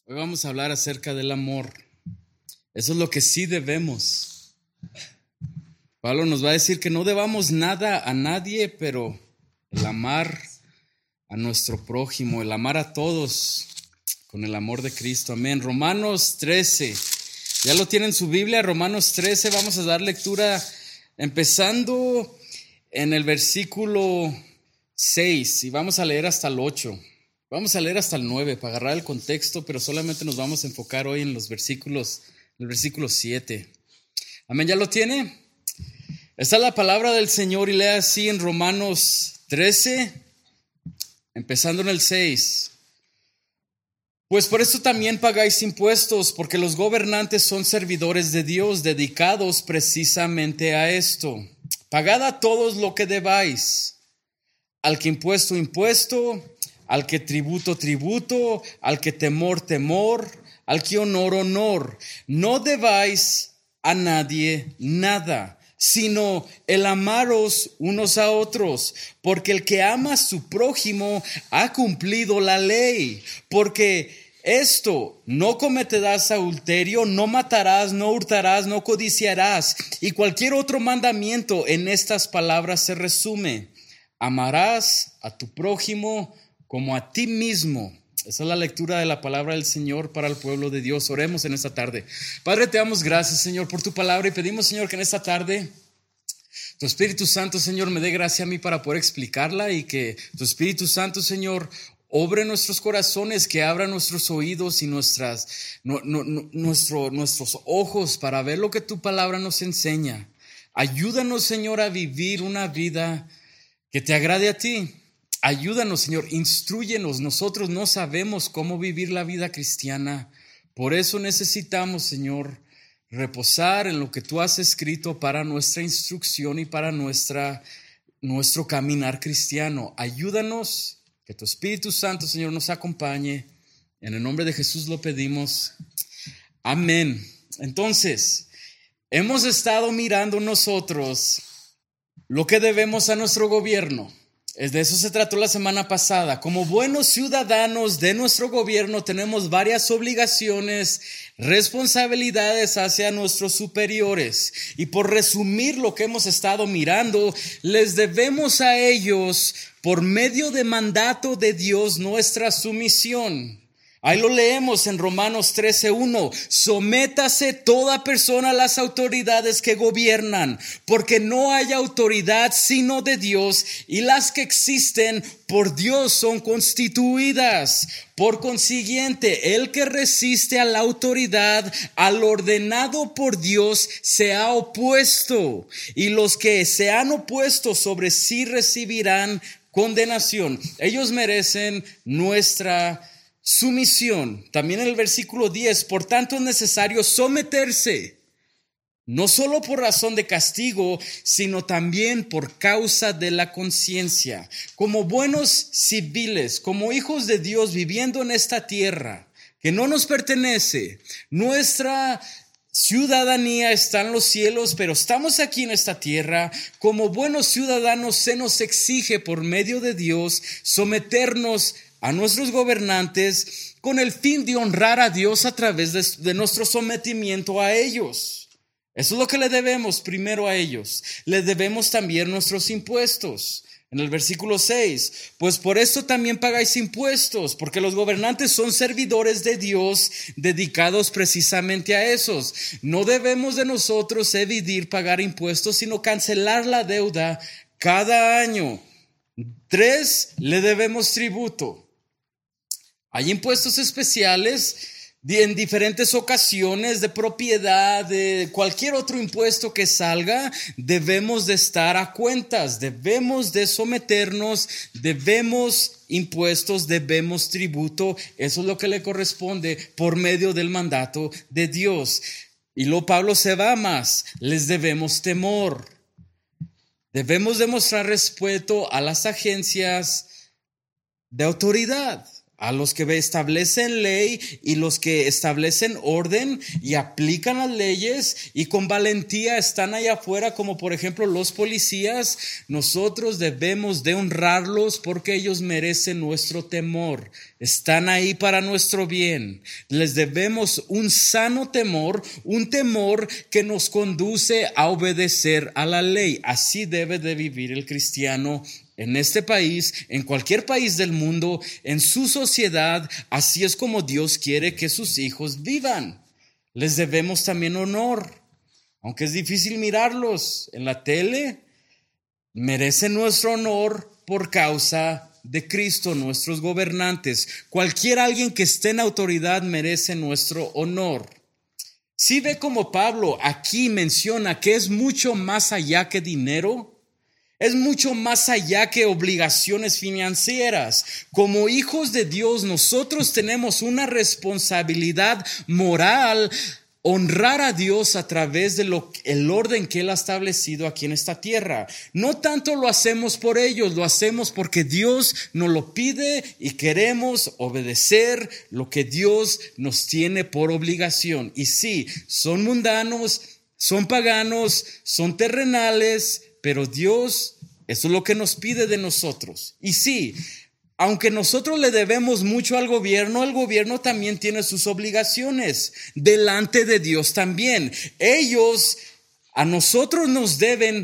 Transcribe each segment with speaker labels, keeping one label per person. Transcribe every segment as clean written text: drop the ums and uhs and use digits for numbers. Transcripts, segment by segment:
Speaker 1: Hoy vamos a hablar acerca del amor. Eso es lo que sí debemos. Pablo nos va a decir que no debamos nada a nadie, pero el amar a nuestro prójimo, el amar a todos con el amor de Cristo. Amén. Romanos 13. Ya lo tienen en su Biblia, Romanos 13. Vamos a dar lectura empezando en el versículo 6 y vamos a leer hasta el 8. Vamos a leer hasta el 9 para agarrar el contexto, pero solamente nos vamos a enfocar hoy en los versículos, el versículo 7. Amén, ¿ya lo tiene? Esta es la palabra del Señor y lea así en Romanos 13, empezando en el 6. Pues por esto también pagáis impuestos, porque los gobernantes son servidores de Dios, dedicados precisamente a esto. Pagad a todos lo que debáis, al que impuesto, impuesto, al que tributo, tributo, al que temor, temor, al que honor, honor. No debáis a nadie nada, sino el amaros unos a otros, porque el que ama a su prójimo ha cumplido la ley. Porque esto, no cometerás adulterio, no matarás, no hurtarás, no codiciarás, y cualquier otro mandamiento en estas palabras se resume: amarás a tu prójimo como a ti mismo. Esa es la lectura de la palabra del Señor para el pueblo de Dios. Oremos en esta tarde. Padre, te damos gracias, Señor, por tu palabra y pedimos, Señor, que en esta tarde tu Espíritu Santo, Señor, me dé gracia a mí para poder explicarla y que tu Espíritu Santo, Señor, obre en nuestros corazones, que abra nuestros oídos y nuestros ojos para ver lo que tu palabra nos enseña. Ayúdanos, Señor, a vivir una vida que te agrade a ti. Ayúdanos, Señor, instrúyenos. Nosotros no sabemos cómo vivir la vida cristiana. Por eso necesitamos, Señor, reposar en lo que tú has escrito para nuestra instrucción y para nuestro caminar cristiano. Ayúdanos, que tu Espíritu Santo, Señor, nos acompañe. En el nombre de Jesús lo pedimos. Amén. Entonces, hemos estado mirando nosotros lo que debemos a nuestro gobierno. De eso se trató la semana pasada. Como buenos ciudadanos de nuestro gobierno tenemos varias obligaciones, responsabilidades hacia nuestros superiores. Y por resumir lo que hemos estado mirando, les debemos a ellos, por medio de mandato de Dios, nuestra sumisión. Ahí lo leemos en Romanos 13:1. Sométase toda persona a las autoridades que gobiernan, porque no hay autoridad sino de Dios, y las que existen por Dios son constituidas. Por consiguiente, el que resiste a la autoridad, al ordenado por Dios, se ha opuesto, y los que se han opuesto sobre sí recibirán condenación. Ellos merecen nuestra sumisión. También en el versículo 10, por tanto es necesario someterse, no solo por razón de castigo, sino también por causa de la conciencia. Como buenos civiles, como hijos de Dios viviendo en esta tierra que no nos pertenece, nuestra ciudadanía está en los cielos, pero estamos aquí en esta tierra. Como buenos ciudadanos se nos exige por medio de Dios someternos a nuestros gobernantes con el fin de honrar a Dios a través de nuestro sometimiento a ellos. Eso es lo que le debemos primero a ellos. Le debemos también nuestros impuestos. En el versículo 6, pues por esto también pagáis impuestos, porque los gobernantes son servidores de Dios, dedicados precisamente a esos. No debemos de nosotros evitar pagar impuestos, sino cancelar la deuda cada año. 3, le debemos tributo. Hay impuestos especiales en diferentes ocasiones de propiedad, de cualquier otro impuesto que salga. Debemos de estar a cuentas, debemos de someternos, debemos impuestos, debemos tributo. Eso es lo que le corresponde por medio del mandato de Dios. Y luego Pablo se va más, les debemos temor. Debemos demostrar respeto a las agencias de autoridad. a los que establecen ley y los que establecen orden y aplican las leyes y con valentía están allá afuera, como por ejemplo los policías. Nosotros debemos de honrarlos porque ellos merecen nuestro temor. Están ahí para nuestro bien. Les debemos un sano temor, un temor que nos conduce a obedecer a la ley. Así debe de vivir el cristiano en este país, en cualquier país del mundo, en su sociedad. Así es como Dios quiere que sus hijos vivan. Les debemos también honor, aunque es difícil mirarlos en la tele. Merecen nuestro honor por causa de Cristo, nuestros gobernantes. Alguien que esté en autoridad merece nuestro honor. Si ve como Pablo aquí menciona que es mucho más allá que dinero. Es mucho más allá que obligaciones financieras. Como hijos de Dios, nosotros tenemos una responsabilidad moral, honrar a Dios a través de el orden que Él ha establecido aquí en esta tierra. No tanto lo hacemos por ellos, lo hacemos porque Dios nos lo pide y queremos obedecer lo que Dios nos tiene por obligación. Y sí, son mundanos, son paganos, son terrenales, pero Dios, eso es lo que nos pide de nosotros. Y sí, aunque nosotros le debemos mucho al gobierno, el gobierno también tiene sus obligaciones delante de Dios también. Ellos a nosotros nos deben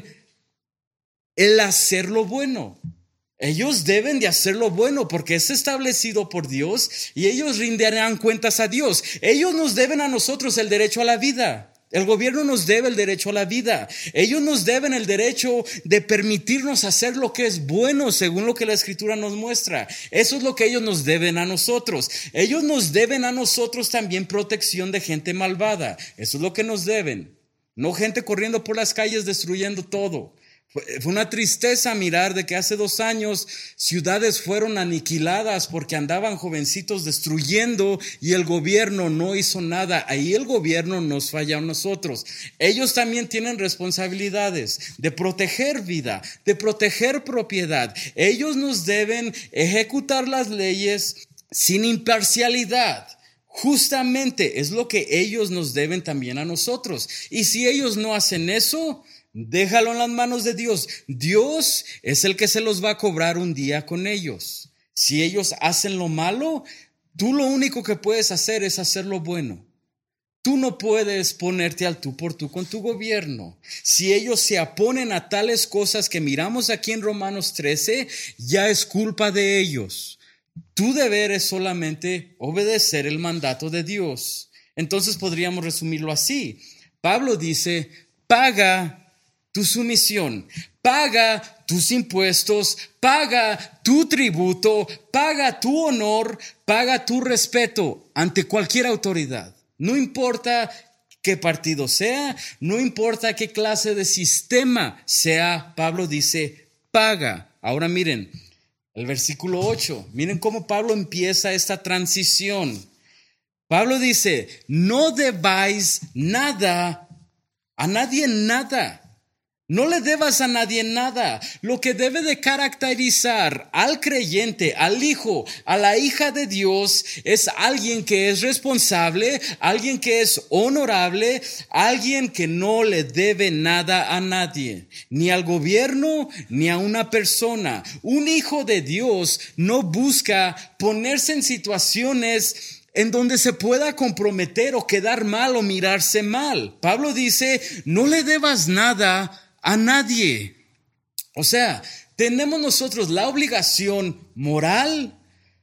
Speaker 1: el hacer lo bueno. Ellos deben de hacer lo bueno porque es establecido por Dios y ellos rindirán cuentas a Dios. Ellos nos deben a nosotros el derecho a la vida. El gobierno nos debe el derecho a la vida. Ellos nos deben el derecho de permitirnos hacer lo que es bueno según lo que la Escritura nos muestra. Eso es lo que ellos nos deben a nosotros. Ellos nos deben a nosotros también protección de gente malvada. Eso es lo que nos deben. No gente corriendo por las calles destruyendo todo. Fue una tristeza mirar de que hace 2 años ciudades fueron aniquiladas porque andaban jovencitos destruyendo y el gobierno no hizo nada. Ahí el gobierno nos falla a nosotros. Ellos también tienen responsabilidades de proteger vida, de proteger propiedad. Ellos nos deben ejecutar las leyes sin imparcialidad. Justamente es lo que ellos nos deben también a nosotros. Y si ellos no hacen eso, déjalo en las manos de Dios. Dios es el que se los va a cobrar un día con ellos. Si ellos hacen lo malo, tú lo único que puedes hacer es hacer lo bueno. Tú no puedes ponerte al tú por tú con tu gobierno. Si ellos se oponen a tales cosas que miramos aquí en Romanos 13, ya es culpa de ellos. Tu deber es solamente obedecer el mandato de Dios. Entonces podríamos resumirlo así. Pablo dice, paga tu sumisión, paga tus impuestos, paga tu tributo, paga tu honor, paga tu respeto ante cualquier autoridad. No importa qué partido sea, no importa qué clase de sistema sea, Pablo dice, paga. Ahora miren, el versículo 8, miren cómo Pablo empieza esta transición. Pablo dice, no debáis nada, a nadie nada. No le debas a nadie nada. Lo que debe de caracterizar al creyente, al hijo, a la hija de Dios es alguien que es responsable, alguien que es honorable, alguien que no le debe nada a nadie, ni al gobierno, ni a una persona. Un hijo de Dios no busca ponerse en situaciones en donde se pueda comprometer o quedar mal o mirarse mal. Pablo dice, no le debas nada a nadie. O sea, tenemos nosotros la obligación moral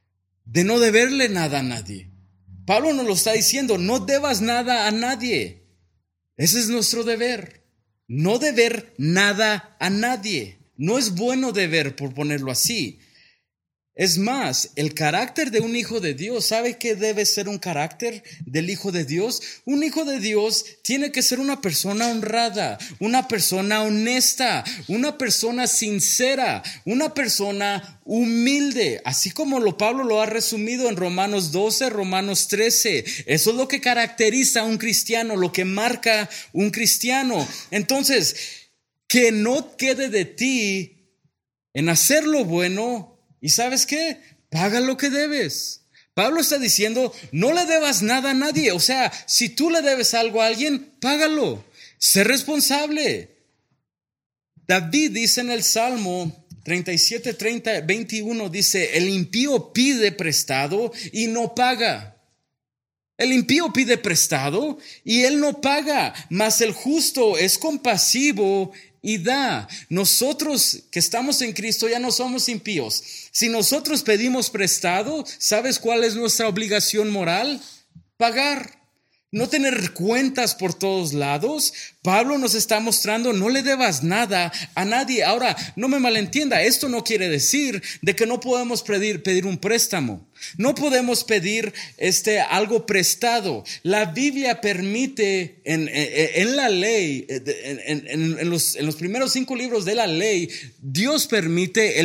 Speaker 1: de no deberle nada a nadie. Pablo nos lo está diciendo, no debas nada a nadie. Ese es nuestro deber. No deber nada a nadie. No es bueno deber, por ponerlo así. Es más, el carácter de un hijo de Dios, ¿sabe qué debe ser un carácter del hijo de Dios? Un hijo de Dios tiene que ser una persona honrada, una persona honesta, una persona sincera, una persona humilde, así como Pablo lo ha resumido en Romanos 12, Romanos 13. Eso es lo que caracteriza a un cristiano, lo que marca un cristiano. Entonces, que no quede de ti en hacer lo bueno. ¿Y sabes qué? Paga lo que debes. Pablo está diciendo, no le debas nada a nadie. O sea, si tú le debes algo a alguien, págalo. Sé responsable. David dice en el Salmo 21, dice, el impío pide prestado y no paga. El impío pide prestado y él no paga, mas el justo es compasivo y da. Nosotros que estamos en Cristo ya no somos impíos. Si nosotros pedimos prestado, ¿sabes cuál es nuestra obligación moral? Pagar. No tener cuentas por todos lados. Pablo nos está mostrando, no le debas nada a nadie. Ahora, no me malentienda, esto no quiere decir de que no podemos pedir un préstamo. No podemos pedir algo prestado. La Biblia permite en la ley, en los primeros 5 libros de la ley, Dios permite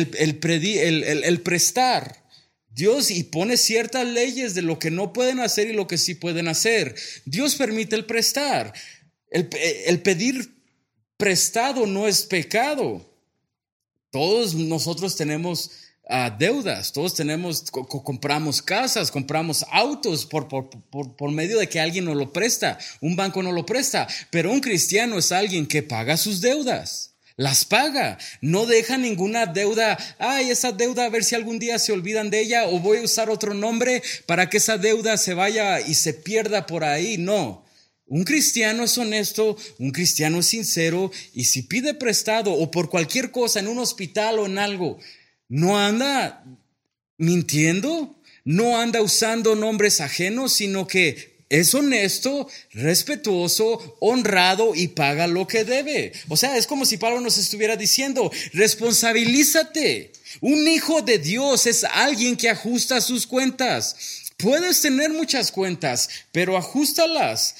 Speaker 1: el prestar. Dios y pone ciertas leyes de lo que no pueden hacer y lo que sí pueden hacer. Dios permite el prestar. El pedir prestado no es pecado. Todos nosotros tenemos deudas, todos compramos casas, compramos autos por medio de que alguien nos lo presta. Un banco no lo presta, pero un cristiano es alguien que paga sus deudas. Las paga, no deja ninguna deuda. Esa deuda, a ver si algún día se olvidan de ella, o voy a usar otro nombre para que esa deuda se vaya y se pierda por ahí. No, un cristiano es honesto, un cristiano es sincero, y si pide prestado o por cualquier cosa en un hospital o en algo, no anda mintiendo, no anda usando nombres ajenos, sino que es honesto, respetuoso, honrado y paga lo que debe. O sea, es como si Pablo nos estuviera diciendo, responsabilízate. Un hijo de Dios es alguien que ajusta sus cuentas. Puedes tener muchas cuentas, pero ajustalas.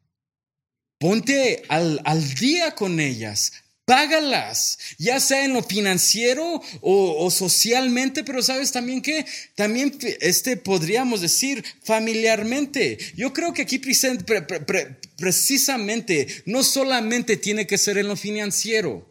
Speaker 1: Ponte al día con ellas. Págalas, ya sea en lo financiero o socialmente, pero ¿sabes también qué? También podríamos decir familiarmente. Yo creo que aquí precisamente no solamente tiene que ser en lo financiero.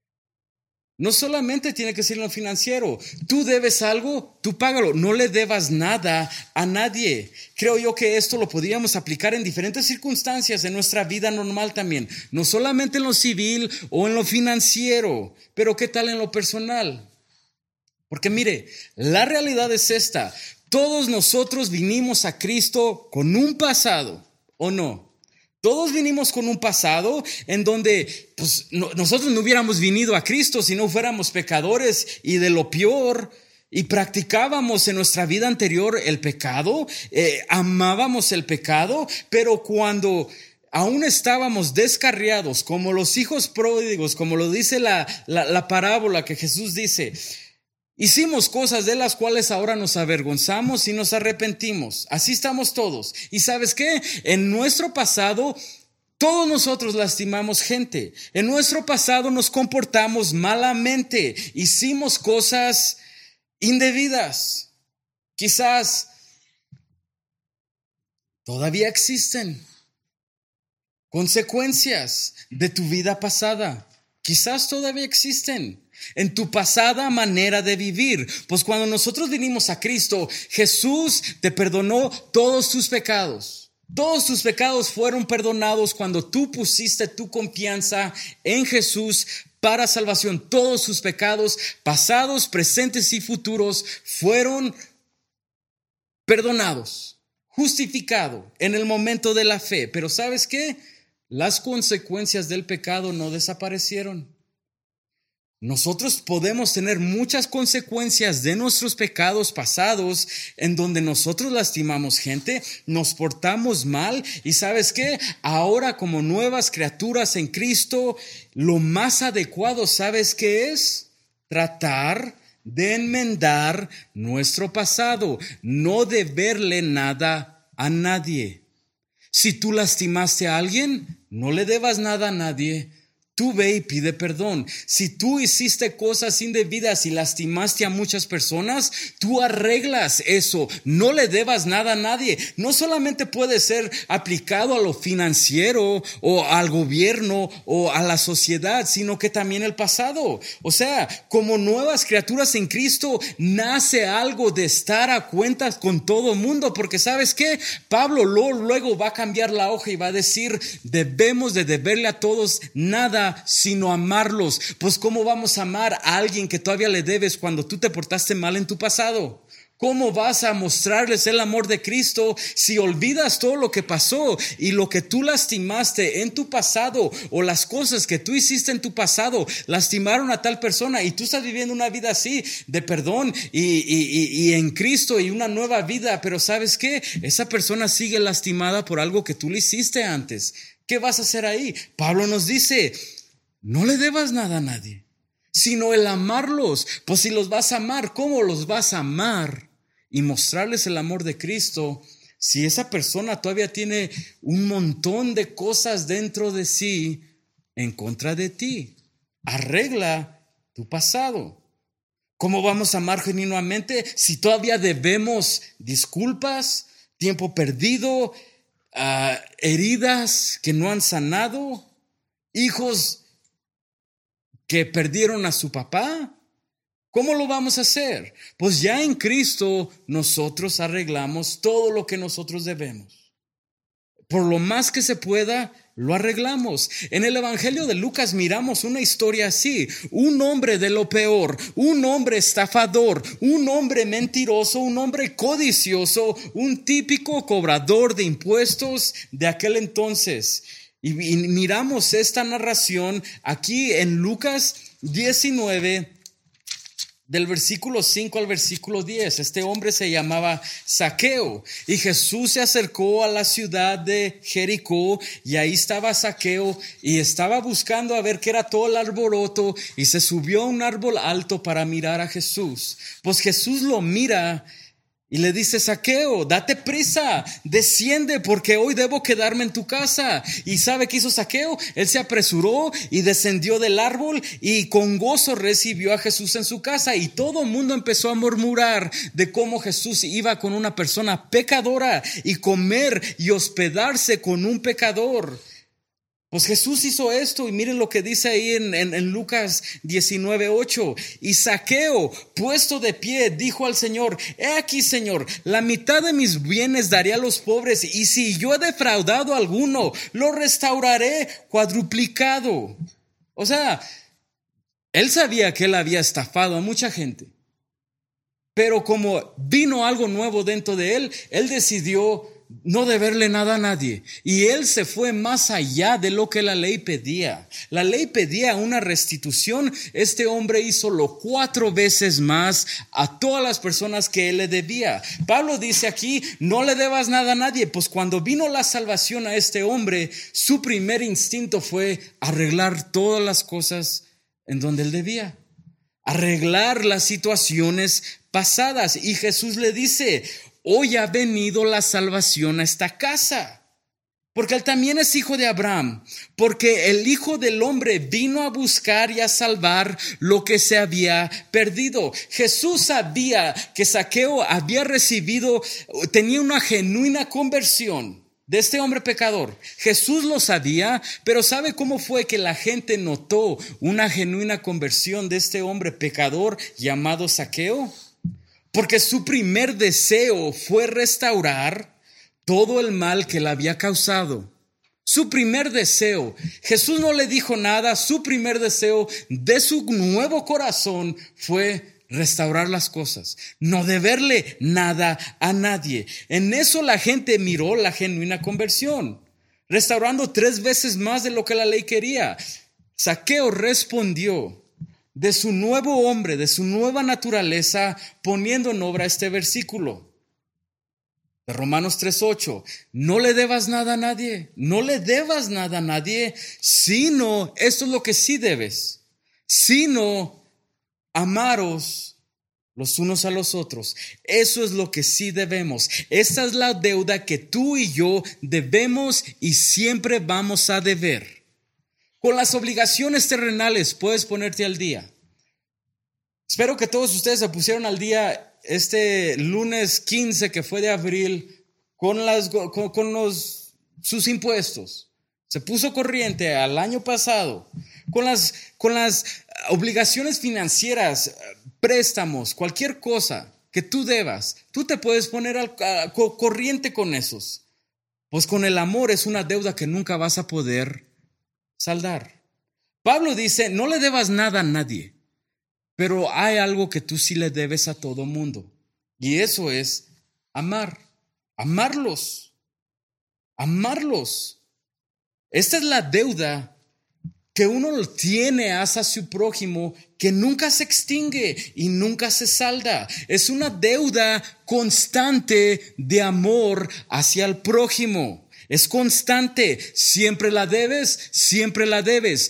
Speaker 1: No solamente tiene que ser en lo financiero. Tú debes algo, tú págalo. No le debas nada a nadie. Creo yo que esto lo podríamos aplicar en diferentes circunstancias en nuestra vida normal también. No solamente en lo civil o en lo financiero, pero ¿qué tal en lo personal? Porque mire, la realidad es esta. Todos nosotros vinimos a Cristo con un pasado, ¿o no? Todos vinimos con un pasado en donde nosotros no hubiéramos venido a Cristo si no fuéramos pecadores y de lo peor, y practicábamos en nuestra vida anterior el pecado, amábamos el pecado, pero cuando aún estábamos descarriados como los hijos pródigos, como lo dice la parábola que Jesús dice, hicimos cosas de las cuales ahora nos avergonzamos y nos arrepentimos. Así estamos todos. ¿Y sabes qué? En nuestro pasado, todos nosotros lastimamos gente. En nuestro pasado nos comportamos malamente. Hicimos cosas indebidas. Quizás todavía existen consecuencias de tu vida pasada. Quizás todavía existen en tu pasada manera de vivir. Pues cuando nosotros vinimos a Cristo, Jesús te perdonó todos tus pecados. Todos tus pecados fueron perdonados cuando tú pusiste tu confianza en Jesús para salvación. Todos sus pecados, pasados, presentes y futuros, fueron perdonados, justificados en el momento de la fe. Pero ¿sabes qué? Las consecuencias del pecado no desaparecieron. Nosotros podemos tener muchas consecuencias de nuestros pecados pasados en donde nosotros lastimamos gente, nos portamos mal y ¿sabes qué? Ahora como nuevas criaturas en Cristo, lo más adecuado, ¿sabes qué es? Tratar de enmendar nuestro pasado, no deberle nada a nadie. Si tú lastimaste a alguien, no le debas nada a nadie. tú ve y pide perdón. Si tú hiciste cosas indebidas y lastimaste a muchas personas, tú arreglas eso. No le debas nada a nadie. No solamente puede ser aplicado a lo financiero o al gobierno o a la sociedad, sino que también el pasado. O sea, como nuevas criaturas en Cristo, nace algo de estar a cuentas con todo el mundo. Porque ¿sabes qué? Pablo luego va a cambiar la hoja y va a decir, debemos de deberle a todos nada sino amarlos. Pues ¿cómo vamos a amar a alguien que todavía le debes cuando tú te portaste mal en tu pasado? ¿Cómo vas a mostrarles el amor de Cristo si olvidas todo lo que pasó y lo que tú lastimaste en tu pasado o las cosas que tú hiciste en tu pasado lastimaron a tal persona y tú estás viviendo una vida así de perdón y en Cristo y una nueva vida? Pero ¿sabes qué? Esa persona sigue lastimada por algo que tú le hiciste antes. ¿Qué vas a hacer ahí? Pablo nos dice, no le debas nada a nadie, sino el amarlos. Pues si los vas a amar, ¿cómo los vas a amar? Y mostrarles el amor de Cristo si esa persona todavía tiene un montón de cosas dentro de sí en contra de ti. Arregla tu pasado. ¿Cómo vamos a amar genuinamente si todavía debemos disculpas, tiempo perdido, heridas que no han sanado, hijos que perdieron a su papá? ¿Cómo lo vamos a hacer? Pues ya en Cristo nosotros arreglamos todo lo que nosotros debemos. Por lo más que se pueda, lo arreglamos. En el Evangelio de Lucas miramos una historia así. Un hombre de lo peor, un hombre estafador, un hombre mentiroso, un hombre codicioso, un típico cobrador de impuestos de aquel entonces. Y miramos esta narración aquí en Lucas 19, del versículo 5 al versículo 10. Este hombre se llamaba Zaqueo y Jesús se acercó a la ciudad de Jericó y ahí estaba Zaqueo y estaba buscando a ver qué era todo el alboroto y se subió a un árbol alto para mirar a Jesús. Pues Jesús lo mira y le dice, Zaqueo, date prisa, desciende porque hoy debo quedarme en tu casa. ¿Y sabe qué hizo Zaqueo? Él se apresuró y descendió del árbol y con gozo recibió a Jesús en su casa. Y todo el mundo empezó a murmurar de cómo Jesús iba con una persona pecadora y comer y hospedarse con un pecador. Pues Jesús hizo esto y miren lo que dice ahí en Lucas 19:8. Y Zaqueo, puesto de pie, dijo al Señor, he aquí, Señor, la mitad de mis bienes daré a los pobres y si yo he defraudado a alguno, lo restauraré cuadruplicado. O sea, él sabía que él había estafado a mucha gente, pero como vino algo nuevo dentro de él, él decidió no deberle nada a nadie. Y él se fue más allá de lo que la ley pedía. La ley pedía una restitución. Este hombre hizo lo 4 veces más a todas las personas que él le debía. Pablo dice aquí, no le debas nada a nadie. Pues cuando vino la salvación a este hombre, su primer instinto fue arreglar todas las cosas en donde él debía. Arreglar las situaciones pasadas. Y Jesús le dice, hoy ha venido la salvación a esta casa, porque él también es hijo de Abraham, porque el Hijo del Hombre vino a buscar y a salvar lo que se había perdido. Jesús sabía que Zaqueo había recibido, tenía una genuina conversión de este hombre pecador. Jesús lo sabía, pero ¿sabe cómo fue que la gente notó una genuina conversión de este hombre pecador llamado Zaqueo? Porque su primer deseo fue restaurar todo el mal que le había causado. Su primer deseo. Jesús no le dijo nada. Su primer deseo de su nuevo corazón fue restaurar las cosas. No deberle nada a nadie. En eso la gente miró la genuina conversión. Restaurando 3 veces más de lo que la ley quería. Zaqueo respondió de su nuevo hombre, de su nueva naturaleza, poniendo en obra este versículo de Romanos 3:8. No le debas nada a nadie, no le debas nada a nadie, sino, esto es lo que sí debes, sino amaros los unos a los otros. Eso es lo que sí debemos. Esta es la deuda que tú y yo debemos y siempre vamos a deber. Con las obligaciones terrenales puedes ponerte al día. Espero que todos ustedes se pusieron al día este lunes 15 que fue de abril con sus impuestos. Se puso corriente al año pasado con las obligaciones financieras, préstamos, cualquier cosa que tú debas. Tú te puedes poner corriente con esos. Pues con el amor es una deuda que nunca vas a poder saldar. Pablo dice, no le debas nada a nadie, pero hay algo que tú sí le debes a todo mundo. Y eso es amarlos. Esta es la deuda que uno tiene hacia su prójimo, que nunca se extingue y nunca se salda. Es una deuda constante de amor hacia el prójimo. Es constante, siempre la debes, siempre la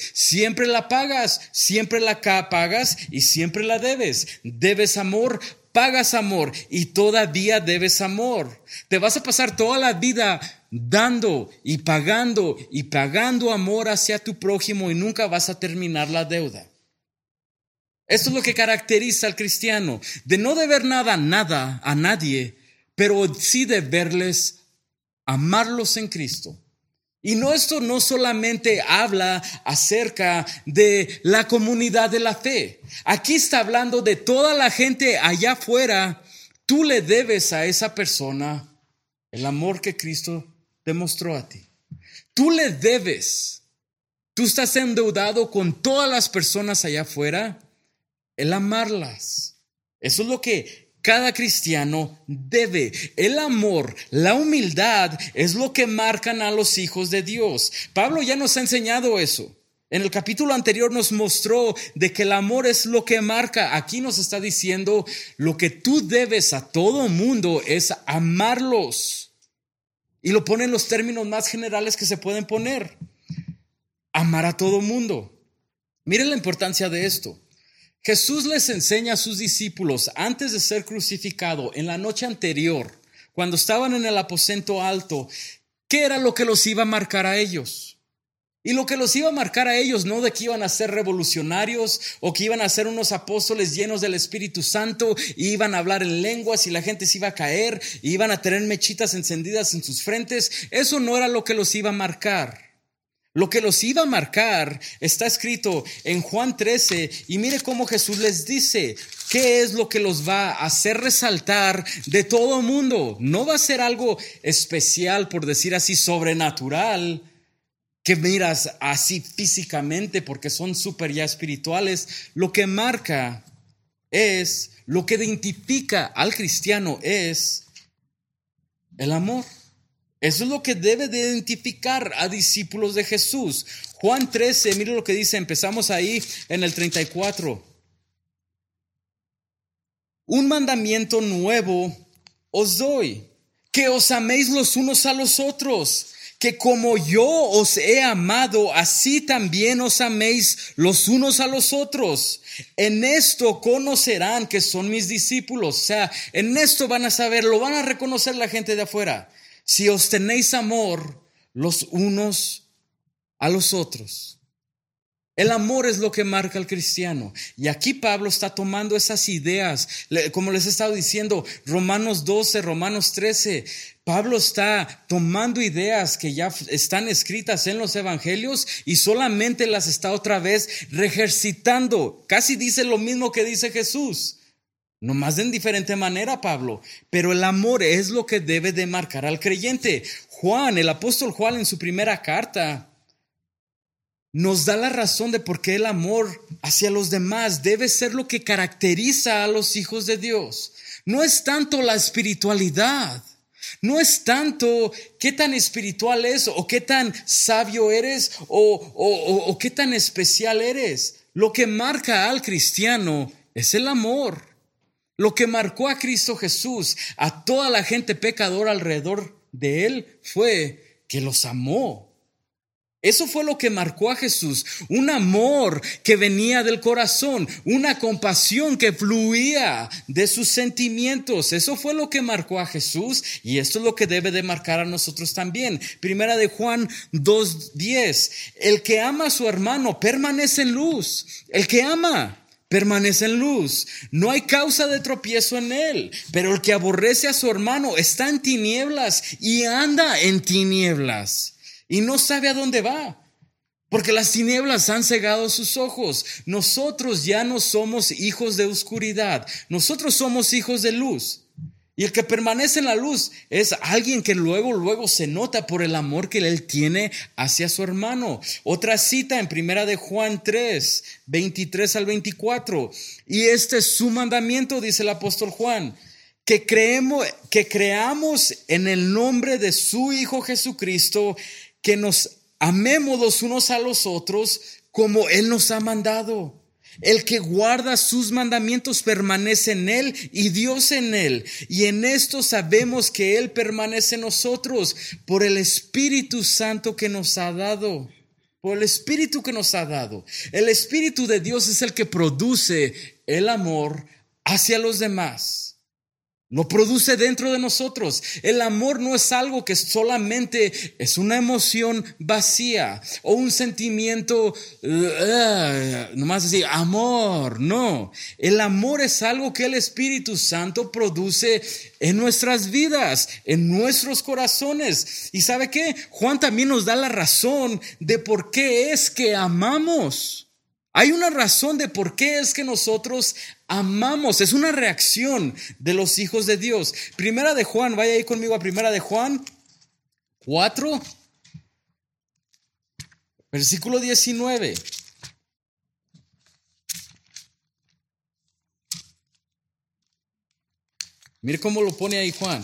Speaker 1: pagas, siempre la pagas y siempre la debes. Debes amor, pagas amor y todavía debes amor. Te vas a pasar toda la vida dando y pagando amor hacia tu prójimo y nunca vas a terminar la deuda. Esto es lo que caracteriza al cristiano, de no deber nada a nadie, pero sí deberles amarlos en Cristo. Y esto no solamente habla acerca de la comunidad de la fe. Aquí está hablando de toda la gente allá afuera. Tú le debes a esa persona el amor que Cristo te mostró a ti. Tú le debes. Tú estás endeudado con todas las personas allá afuera, el amarlas. Eso es lo que cada cristiano debe. El amor, la humildad es lo que marcan a los hijos de Dios. Pablo ya nos ha enseñado eso. En el capítulo anterior nos mostró de que el amor es lo que marca. Aquí nos está diciendo lo que tú debes a todo mundo es amarlos. Y lo pone en los términos más generales que se pueden poner. Amar a todo mundo. Miren la importancia de esto. Jesús les enseña a sus discípulos antes de ser crucificado, en la noche anterior, cuando estaban en el aposento alto, qué era lo que los iba a marcar a ellos. Y lo que los iba a marcar a ellos, no de que iban a ser revolucionarios o que iban a ser unos apóstoles llenos del Espíritu Santo y iban a hablar en lenguas y la gente se iba a caer y iban a tener mechitas encendidas en sus frentes. Eso no era lo que los iba a marcar. Lo que los iba a marcar está escrito en Juan 13 y mire cómo Jesús les dice qué es lo que los va a hacer resaltar de todo mundo. No va a ser algo especial, por decir así, sobrenatural, que miras así físicamente porque son súper ya espirituales. Lo que marca es, lo que identifica al cristiano es el amor. Eso es lo que debe de identificar a discípulos de Jesús. Juan 13, mire lo que dice, empezamos ahí en el 34. Un mandamiento nuevo os doy, que os améis los unos a los otros, que como yo os he amado, así también os améis los unos a los otros. En esto conocerán que son mis discípulos. O sea, en esto van a saber, lo van a reconocer la gente de afuera. Si os tenéis amor los unos a los otros. El amor es lo que marca al cristiano. Y aquí Pablo está tomando esas ideas, como les he estado diciendo, Romanos 12, Romanos 13. Pablo está tomando ideas que ya están escritas en los evangelios y solamente las está otra vez reejercitando. Casi dice lo mismo que dice Jesús. Nomás de en diferente manera, Pablo. Pero el amor es lo que debe de marcar al creyente. Juan, el apóstol Juan, en su primera carta, nos da la razón de por qué el amor hacia los demás debe ser lo que caracteriza a los hijos de Dios. No es tanto la espiritualidad. No es tanto qué tan espiritual es o qué tan sabio eres o qué tan especial eres. Lo que marca al cristiano es el amor. Lo que marcó a Cristo Jesús, a toda la gente pecadora alrededor de él, fue que los amó. Eso fue lo que marcó a Jesús, un amor que venía del corazón, una compasión que fluía de sus sentimientos. Eso fue lo que marcó a Jesús y esto es lo que debe de marcar a nosotros también. Primera de Juan 2:10, el que ama a su hermano permanece en luz. El que ama permanece en luz. No hay causa de tropiezo en él, pero el que aborrece a su hermano está en tinieblas y anda en tinieblas. Y no sabe a dónde va, porque las tinieblas han cegado sus ojos. Nosotros ya no somos hijos de oscuridad, nosotros somos hijos de luz. Y el que permanece en la luz es alguien que luego se nota por el amor que él tiene hacia su hermano. Otra cita en Primera de Juan 3, 23 al 24. Y este es su mandamiento, dice el apóstol Juan, que creamos en el nombre de su Hijo Jesucristo, que nos amemos los unos a los otros como Él nos ha mandado. El que guarda sus mandamientos permanece en Él y Dios en Él. Y en esto sabemos que Él permanece en nosotros por el Espíritu Santo que nos ha dado. Por el Espíritu que nos ha dado. El Espíritu de Dios es el que produce el amor hacia los demás. Lo produce dentro de nosotros. El amor no es algo que solamente es una emoción vacía o un sentimiento, nomás así, amor. No, el amor es algo que el Espíritu Santo produce en nuestras vidas, en nuestros corazones. ¿Y sabe qué? Juan también nos da la razón de por qué es que amamos. Hay una razón de por qué es que nosotros amamos. Es una reacción de los hijos de Dios. Primera de Juan, vaya ahí conmigo a Primera de Juan 4, versículo 19. Mire cómo lo pone ahí Juan.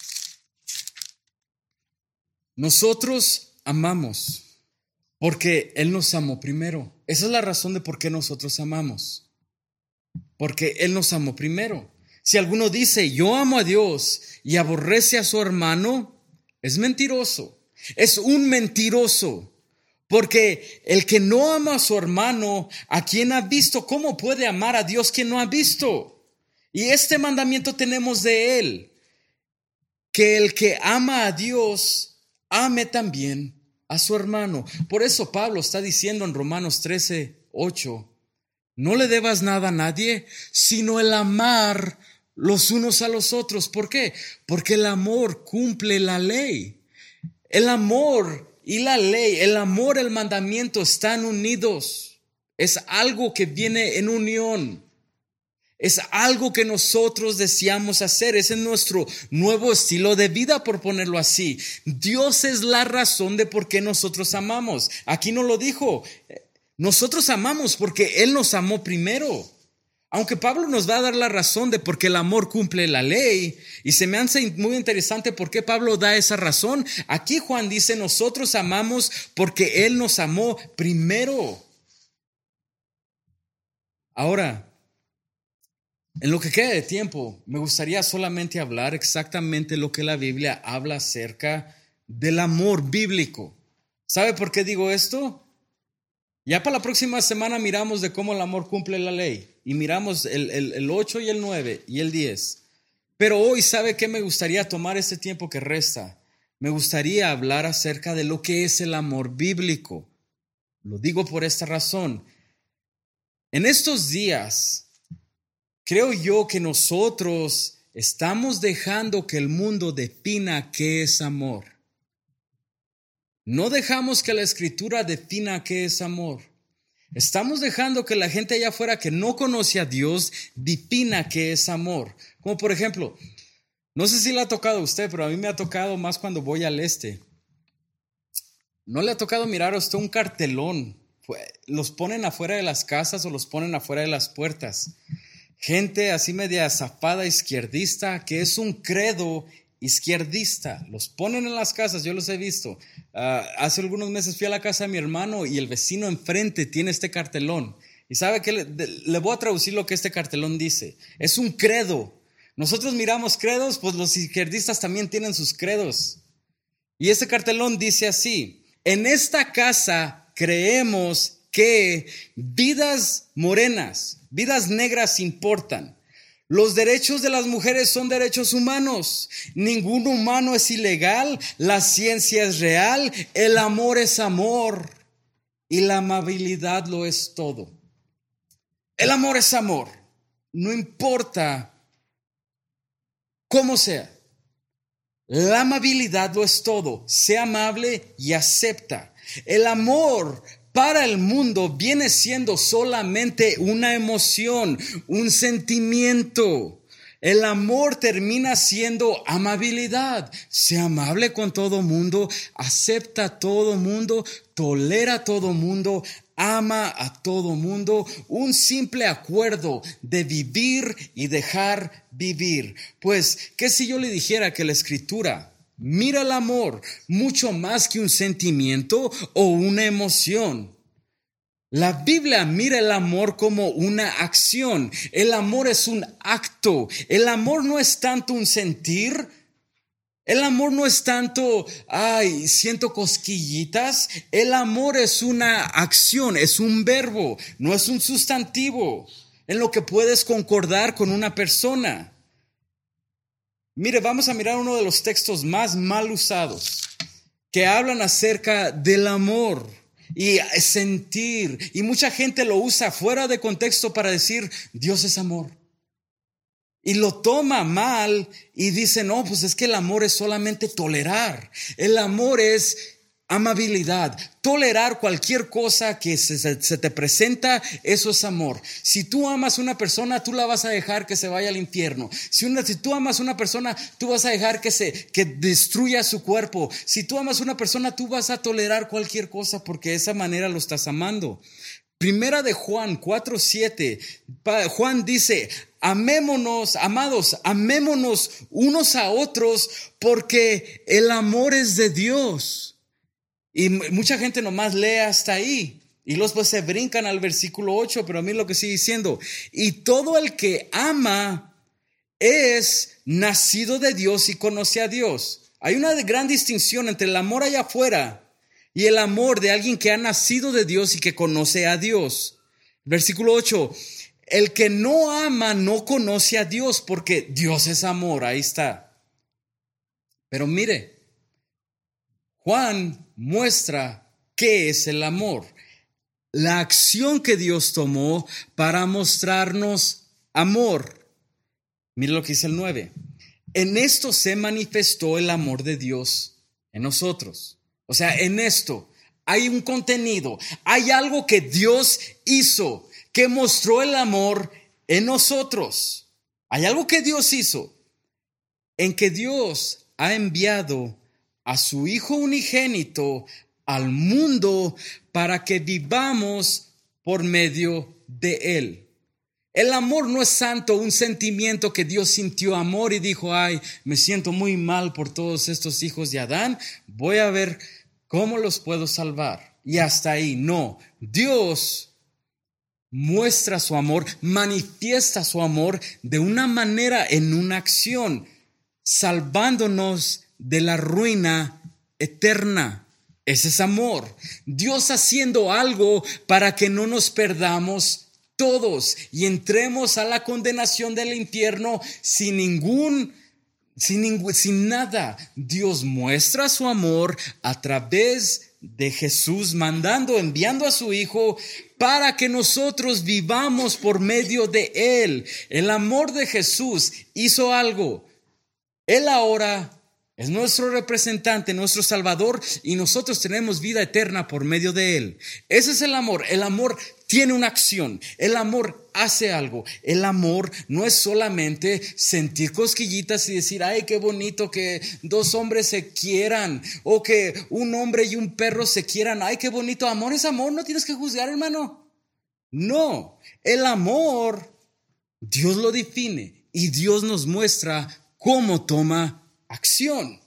Speaker 1: Nosotros amamos porque Él nos amó primero. Esa es la razón de por qué nosotros amamos. Porque Él nos amó primero. Si alguno dice, yo amo a Dios y aborrece a su hermano, es mentiroso. Es un mentiroso. Porque el que no ama a su hermano, ¿a quien ha visto? ¿Cómo puede amar a Dios quien no ha visto? Y este mandamiento tenemos de Él, que el que ama a Dios, ame también a su hermano. Por eso Pablo está diciendo en Romanos 13:8, no le debas nada a nadie, sino el amar los unos a los otros. ¿Por qué? Porque el amor cumple la ley. El amor y la ley, el amor, el mandamiento están unidos. Es algo que viene en unión. Es algo que nosotros deseamos hacer. Ese es nuestro nuevo estilo de vida, por ponerlo así. Dios es la razón de por qué nosotros amamos. Aquí no lo dijo. Nosotros amamos porque Él nos amó primero. Aunque Pablo nos va a dar la razón de por qué el amor cumple la ley. Y se me hace muy interesante por qué Pablo da esa razón. Aquí Juan dice, nosotros amamos porque Él nos amó primero. Ahora, en lo que queda de tiempo, me gustaría solamente hablar exactamente lo que la Biblia habla acerca del amor bíblico. ¿Sabe por qué digo esto? Ya para la próxima semana miramos de cómo el amor cumple la ley. Y miramos el 8 y el 9 y el 10. Pero hoy, ¿sabe qué? Me gustaría tomar este tiempo que resta. Me gustaría hablar acerca de lo que es el amor bíblico. Lo digo por esta razón. En estos días, creo yo que nosotros estamos dejando que el mundo defina qué es amor. No dejamos que la Escritura defina qué es amor. Estamos dejando que la gente allá afuera que no conoce a Dios defina qué es amor. Como por ejemplo, no sé si le ha tocado a usted, pero a mí me ha tocado más cuando voy al este. ¿No le ha tocado mirar a usted un cartelón? Los ponen afuera de las casas o los ponen afuera de las puertas. Gente así media zafada izquierdista que es un credo izquierdista. Los ponen en las casas, yo los he visto. Hace algunos meses fui a la casa de mi hermano y el vecino enfrente tiene este cartelón. ¿Y sabe qué? Le voy a traducir lo que este cartelón dice. Es un credo. Nosotros miramos credos, pues los izquierdistas también tienen sus credos. Y este cartelón dice así: En esta casa creemos que vidas morenas, vidas negras importan. Los derechos de las mujeres son derechos humanos. Ningún humano es ilegal. La ciencia es real. El amor es amor. Y la amabilidad lo es todo. El amor es amor. No importa cómo sea. La amabilidad lo es todo. Sé amable y acepta. El amor para el mundo viene siendo solamente una emoción, un sentimiento. El amor termina siendo amabilidad. Sé amable con todo mundo, acepta a todo mundo, tolera a todo mundo, ama a todo mundo. Un simple acuerdo de vivir y dejar vivir. Pues, ¿qué si yo le dijera que la Escritura mira el amor mucho más que un sentimiento o una emoción? La Biblia mira el amor como una acción. El amor es un acto. El amor no es tanto un sentir. El amor no es tanto, ay, siento cosquillitas. El amor es una acción, es un verbo, no es un sustantivo en lo que puedes concordar con una persona. Mire, vamos a mirar uno de los textos más mal usados que hablan acerca del amor y sentir. Y mucha gente lo usa fuera de contexto para decir, Dios es amor. Y lo toma mal y dice, no, pues es que el amor es solamente tolerar. El amor es amabilidad. Tolerar cualquier cosa que se te presenta, eso es amor. Si tú amas a una persona, tú la vas a dejar que se vaya al infierno. Si tú amas a una persona, tú vas a dejar que destruya su cuerpo. Si tú amas a una persona, tú vas a tolerar cualquier cosa porque de esa manera lo estás amando. Primera de Juan 4:7, Juan dice, amémonos, amados, amémonos unos a otros porque el amor es de Dios. Y mucha gente nomás lee hasta ahí y los pues se brincan al versículo 8, pero a mí lo que sigue diciendo, y todo el que ama es nacido de Dios y conoce a Dios. Hay una gran distinción entre el amor allá afuera y el amor de alguien que ha nacido de Dios y que conoce a Dios. Versículo 8, el que no ama no conoce a Dios porque Dios es amor, ahí está. Pero mire, Juan muestra qué es el amor, la acción que Dios tomó para mostrarnos amor. Mire lo que dice el 9. En esto se manifestó el amor de Dios en nosotros. O sea, en esto hay un contenido, hay algo que Dios hizo, que mostró el amor en nosotros. Hay algo que Dios hizo, en que Dios ha enviado a su Hijo unigénito al mundo para que vivamos por medio de Él. El amor no es santo, un sentimiento que Dios sintió amor y dijo, ay, me siento muy mal por todos estos hijos de Adán, voy a ver cómo los puedo salvar. Y hasta ahí, no. Dios muestra su amor, manifiesta su amor de una manera en una acción, salvándonos de la ruina eterna. Ese es amor. Dios haciendo algo para que no nos perdamos todos y entremos a la condenación del infierno sin nada. Dios muestra su amor a través de Jesús, enviando a su Hijo para que nosotros vivamos por medio de Él. El amor de Jesús hizo algo. Él ahora es nuestro representante, nuestro Salvador, y nosotros tenemos vida eterna por medio de Él. Ese es el amor. El amor tiene una acción. El amor hace algo. El amor no es solamente sentir cosquillitas y decir, ay, qué bonito que dos hombres se quieran, o que un hombre y un perro se quieran. Ay, qué bonito. Amor es amor. No tienes que juzgar, hermano. No. El amor, Dios lo define y Dios nos muestra cómo toma acción.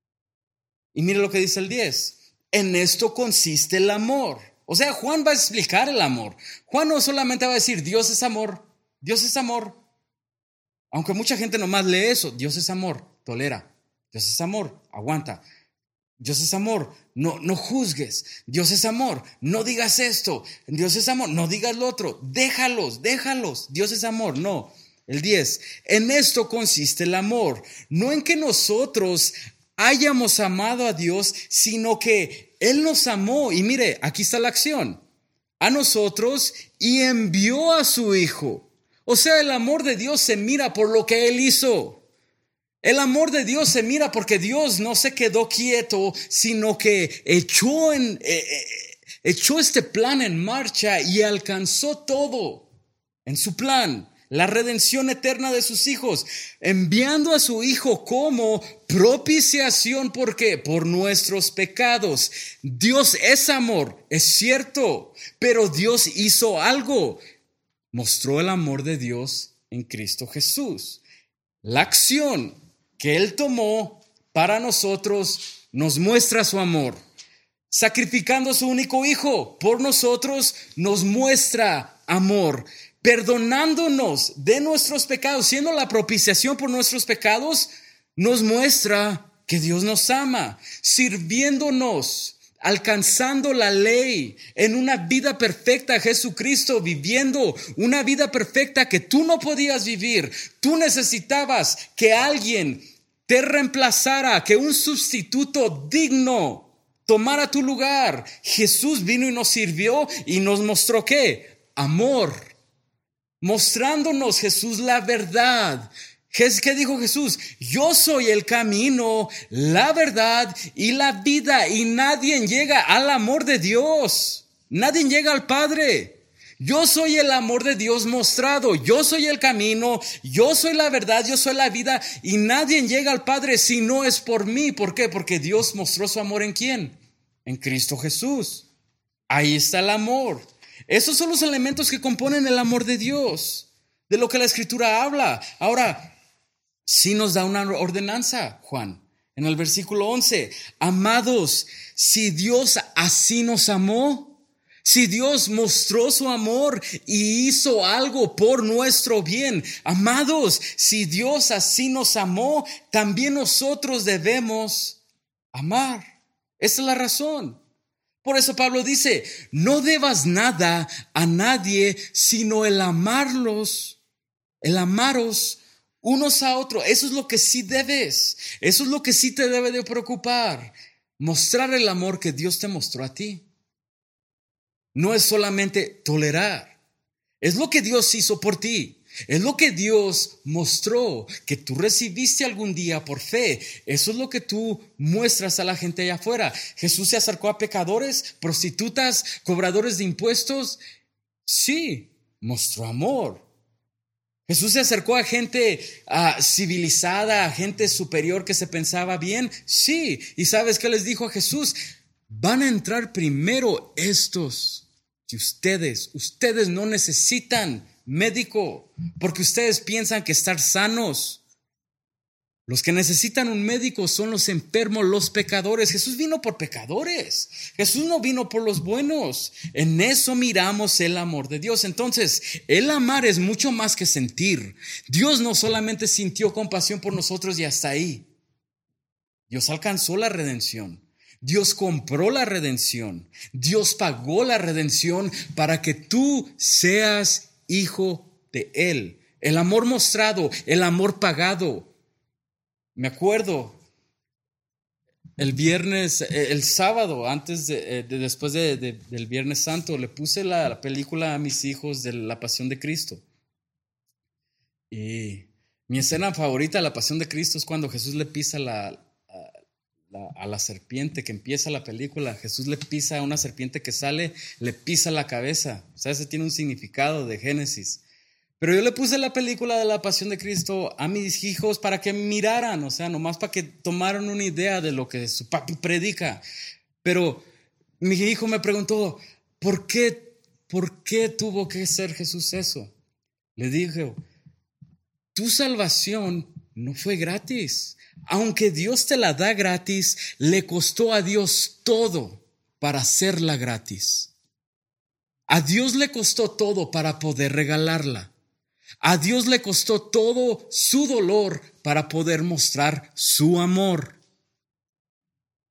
Speaker 1: Y mire lo que dice el 10. En esto consiste el amor. O sea, Juan va a explicar el amor. Juan no solamente va a decir Dios es amor. Dios es amor. Aunque mucha gente nomás lee eso. Dios es amor, tolera. Dios es amor, aguanta. Dios es amor, no juzgues. Dios es amor, no digas esto. Dios es amor, no digas lo otro. Déjalos. Dios es amor, no. El 10, en esto consiste el amor, no en que nosotros hayamos amado a Dios, sino que Él nos amó. Y mire, aquí está la acción. A nosotros y envió a su Hijo. O sea, el amor de Dios se mira por lo que Él hizo. El amor de Dios se mira porque Dios no se quedó quieto, sino que echó este plan en marcha y alcanzó todo en su plan. La redención eterna de sus hijos, enviando a su Hijo como propiciación. ¿Por qué? Por nuestros pecados. Dios es amor, es cierto, pero Dios hizo algo. Mostró el amor de Dios en Cristo Jesús. La acción que Él tomó para nosotros nos muestra su amor. Sacrificando a su único Hijo por nosotros nos muestra amor. Perdonándonos de nuestros pecados, siendo la propiciación por nuestros pecados, nos muestra que Dios nos ama. Sirviéndonos, alcanzando la ley en una vida perfecta, Jesucristo viviendo una vida perfecta que tú no podías vivir. Tú necesitabas que alguien te reemplazara, que un sustituto digno tomara tu lugar. Jesús vino y nos sirvió y nos mostró ¿qué? Amor. Mostrándonos Jesús la verdad. ¿Qué dijo Jesús? Yo soy el camino, la verdad y la vida, y nadie llega al amor de Dios. Nadie llega al Padre. Yo soy el amor de Dios mostrado. Yo soy el camino, yo soy la verdad, yo soy la vida, y nadie llega al Padre si no es por mí. ¿Por qué? Porque Dios mostró su amor ¿en quién? En Cristo Jesús. Ahí está el amor. Esos son los elementos que componen el amor de Dios, de lo que la Escritura habla. Ahora, sí nos da una ordenanza, Juan, en el versículo 11. Amados, si Dios así nos amó, si Dios mostró su amor y hizo algo por nuestro bien, amados, si Dios así nos amó, también nosotros debemos amar. Esa es la razón. Por eso Pablo dice, no debas nada a nadie, sino el amaros unos a otros. Eso es lo que sí debes. Eso es lo que sí te debe de preocupar. Mostrar el amor que Dios te mostró a ti. No es solamente tolerar. Es lo que Dios hizo por ti. Es lo que Dios mostró que tú recibiste algún día por fe. Eso es lo que tú muestras a la gente allá afuera. Jesús se acercó a pecadores, prostitutas, cobradores de impuestos. Sí, mostró amor. Jesús se acercó a gente civilizada, a gente superior que se pensaba bien. Sí, y ¿sabes qué les dijo a Jesús? Van a entrar primero estos. Si ustedes no necesitan médico, porque ustedes piensan que estar sanos. Los que necesitan un médico son los enfermos, los pecadores. Jesús vino por pecadores. Jesús no vino por los buenos. En eso miramos el amor de Dios. Entonces, el amar es mucho más que sentir. Dios no solamente sintió compasión por nosotros y hasta ahí. Dios alcanzó la redención. Dios compró la redención. Dios pagó la redención para que tú seas hijo de Él. El amor mostrado, el amor pagado. Me acuerdo el sábado, después del Viernes Santo, le puse la película a mis hijos de la Pasión de Cristo. Y mi escena favorita de la Pasión de Cristo es cuando Jesús le pisa a la serpiente que empieza la película. Jesús le pisa a una serpiente que sale, le pisa la cabeza. O sea, ese tiene un significado de Génesis. Pero yo le puse la película de la Pasión de Cristo a mis hijos para que miraran, o sea, nomás para que tomaran una idea de lo que su papi predica. Pero mi hijo me preguntó, ¿por qué tuvo que ser Jesús eso? Le dije, tu salvación no fue gratis. Aunque Dios te la da gratis, le costó a Dios todo para hacerla gratis. A Dios le costó todo para poder regalarla. A Dios le costó todo su dolor para poder mostrar su amor.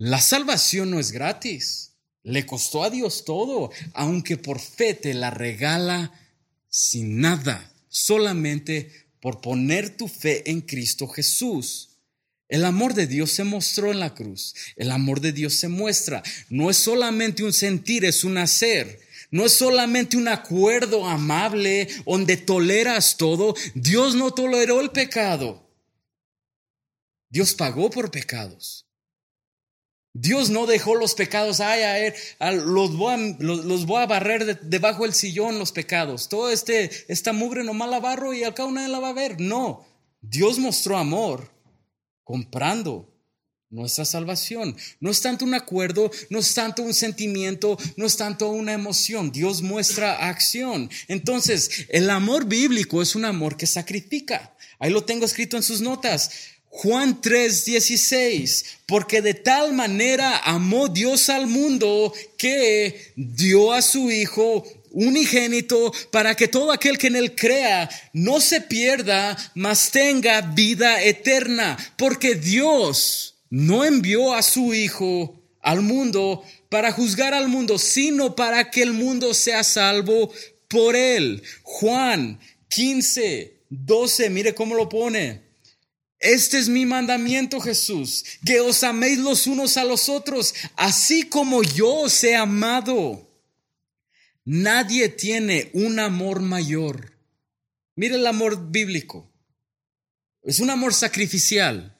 Speaker 1: La salvación no es gratis. Le costó a Dios todo, aunque por fe te la regala sin nada, solamente por poner tu fe en Cristo Jesús. El amor de Dios se mostró en la cruz. El amor de Dios se muestra. No es solamente un sentir, es un hacer. No es solamente un acuerdo amable donde toleras todo. Dios no toleró el pecado. Dios pagó por pecados. Dios no dejó los pecados, los voy a barrer debajo del sillón los pecados. Toda esta mugre nomás la barro y al cabo nadie la va a ver. No, Dios mostró amor comprando nuestra salvación. No es tanto un acuerdo, no es tanto un sentimiento, no es tanto una emoción. Dios muestra acción. Entonces, el amor bíblico es un amor que sacrifica. Ahí lo tengo escrito en sus notas. Juan 3:16, porque de tal manera amó Dios al mundo que dio a su Hijo unigénito para que todo aquel que en él crea no se pierda, mas tenga vida eterna. Porque Dios no envió a su Hijo al mundo para juzgar al mundo, sino para que el mundo sea salvo por él. Juan 15:12, mire cómo lo pone. Este es mi mandamiento, Jesús, que os améis los unos a los otros, así como yo os he amado. Nadie tiene un amor mayor. Mire el amor bíblico. Es un amor sacrificial.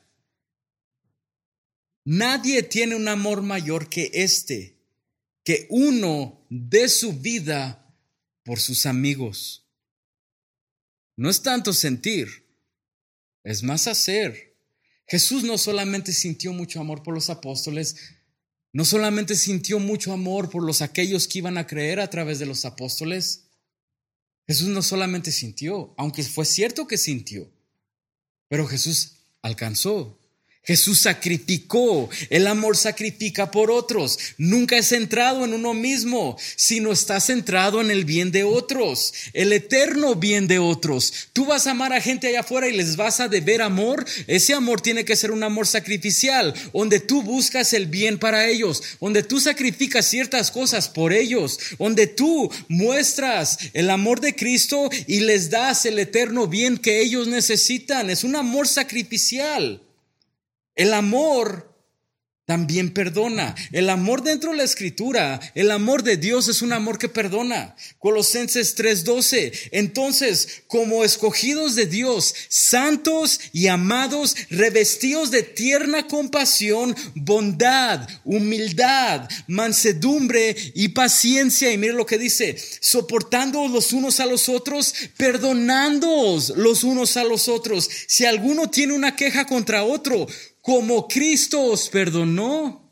Speaker 1: Nadie tiene un amor mayor que este, que uno dé su vida por sus amigos. No es tanto sentir. Es más hacer. Jesús no solamente sintió mucho amor por los apóstoles, no solamente sintió mucho amor por aquellos que iban a creer a través de los apóstoles. Jesús no solamente sintió, aunque fue cierto que sintió, pero Jesús alcanzó. Jesús sacrificó. El amor sacrifica por otros. Nunca es centrado en uno mismo, sino está centrado en el bien de otros, el eterno bien de otros. Tú vas a amar a gente allá afuera y les vas a deber amor. Ese amor tiene que ser un amor sacrificial, donde tú buscas el bien para ellos, donde tú sacrificas ciertas cosas por ellos, donde tú muestras el amor de Cristo y les das el eterno bien que ellos necesitan. Es un amor sacrificial. El amor también perdona. El amor dentro de la Escritura, el amor de Dios es un amor que perdona. Colosenses 3:12. Entonces, como escogidos de Dios, santos y amados, revestidos de tierna compasión, bondad, humildad, mansedumbre y paciencia. Y mire lo que dice: soportándoos los unos a los otros, perdonándoos los unos a los otros. Si alguno tiene una queja contra otro, como Cristo os perdonó,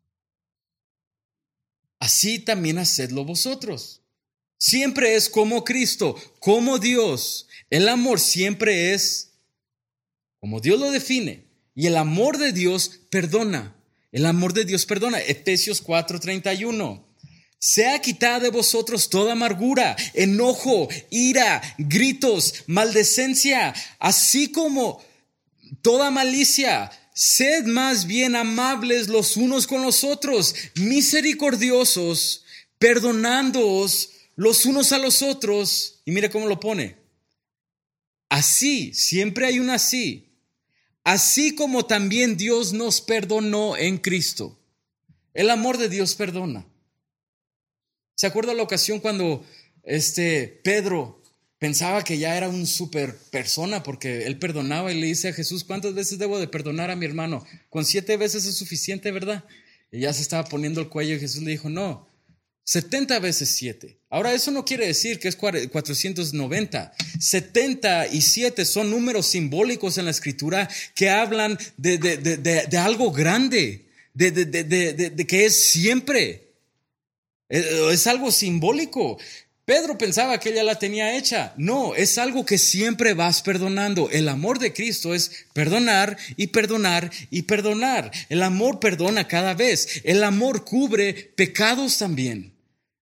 Speaker 1: así también hacedlo vosotros. Siempre es como Cristo, como Dios. El amor siempre es como Dios lo define. Y el amor de Dios perdona. El amor de Dios perdona. Efesios 4:31. Sea quitada de vosotros toda amargura, enojo, ira, gritos, maldicencia, así como toda malicia. Sed más bien amables los unos con los otros, misericordiosos, perdonándoos los unos a los otros. Y mira cómo lo pone. Así, siempre hay un así. Así como también Dios nos perdonó en Cristo. El amor de Dios perdona. ¿Se acuerda la ocasión cuando Pedro pensaba que ya era un super persona porque él perdonaba y le dice a Jesús: ¿cuántas veces debo de perdonar a mi hermano? Con 7 veces es suficiente, ¿verdad? Y ya se estaba poniendo el cuello y Jesús le dijo: no, 70 veces 7. Ahora eso no quiere decir que es 490. 77 son números simbólicos en la Escritura que hablan de algo grande, de que es siempre. Es algo simbólico. Pedro pensaba que ella la tenía hecha. No, es algo que siempre vas perdonando. El amor de Cristo es perdonar y perdonar y perdonar. El amor perdona cada vez. El amor cubre pecados también.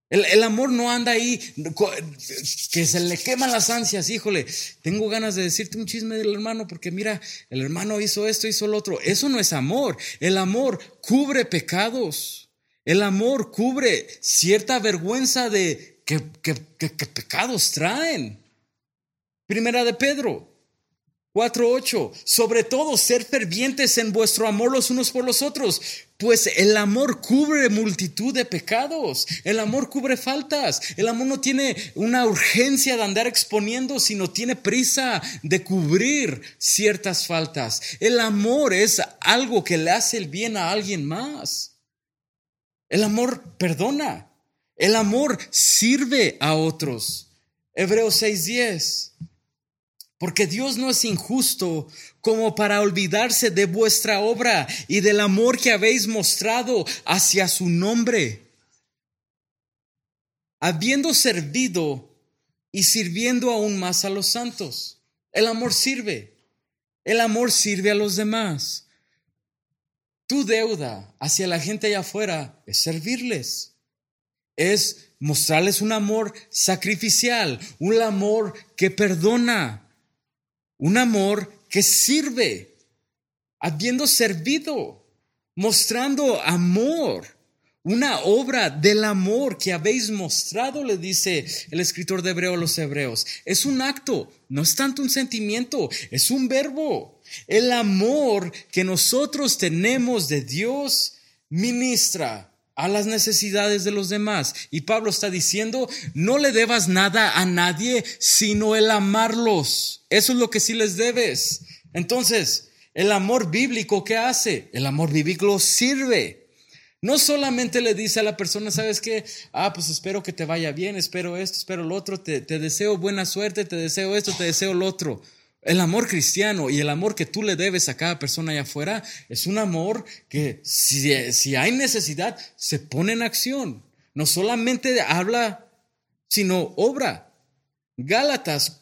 Speaker 1: El amor no anda ahí, que se le queman las ansias. Híjole, tengo ganas de decirte un chisme del hermano porque mira, el hermano hizo esto, hizo lo otro. Eso no es amor. El amor cubre pecados. El amor cubre cierta vergüenza de que pecados traen. Primera de Pedro 4:8, sobre todo ser fervientes en vuestro amor los unos por los otros, pues el amor cubre multitud de pecados, el amor cubre faltas, el amor no tiene una urgencia de andar exponiendo, sino tiene prisa de cubrir ciertas faltas. El amor es algo que le hace el bien a alguien más. El amor perdona, el amor sirve a otros. Hebreos 6:10. Porque Dios no es injusto como para olvidarse de vuestra obra y del amor que habéis mostrado hacia su nombre, habiendo servido y sirviendo aún más a los santos. El amor sirve a los demás. Tu deuda hacia la gente allá afuera es servirles, es mostrarles un amor sacrificial, un amor que perdona, un amor que sirve, habiendo servido, mostrando amor, una obra del amor que habéis mostrado, le dice el escritor de Hebreo a los hebreos. Es un acto, no es tanto un sentimiento, es un verbo. El amor que nosotros tenemos de Dios ministra a las necesidades de los demás. Y Pablo está diciendo, no le debas nada a nadie, sino el amarlos. Eso es lo que sí les debes. Entonces, el amor bíblico, ¿qué hace? El amor bíblico sirve. No solamente le dice a la persona, ¿sabes qué? Pues espero que te vaya bien, espero esto, espero lo otro, te deseo buena suerte, te deseo esto, te deseo lo otro. El amor cristiano y el amor que tú le debes a cada persona allá afuera es un amor que si hay necesidad se pone en acción. No solamente habla, sino obra. Gálatas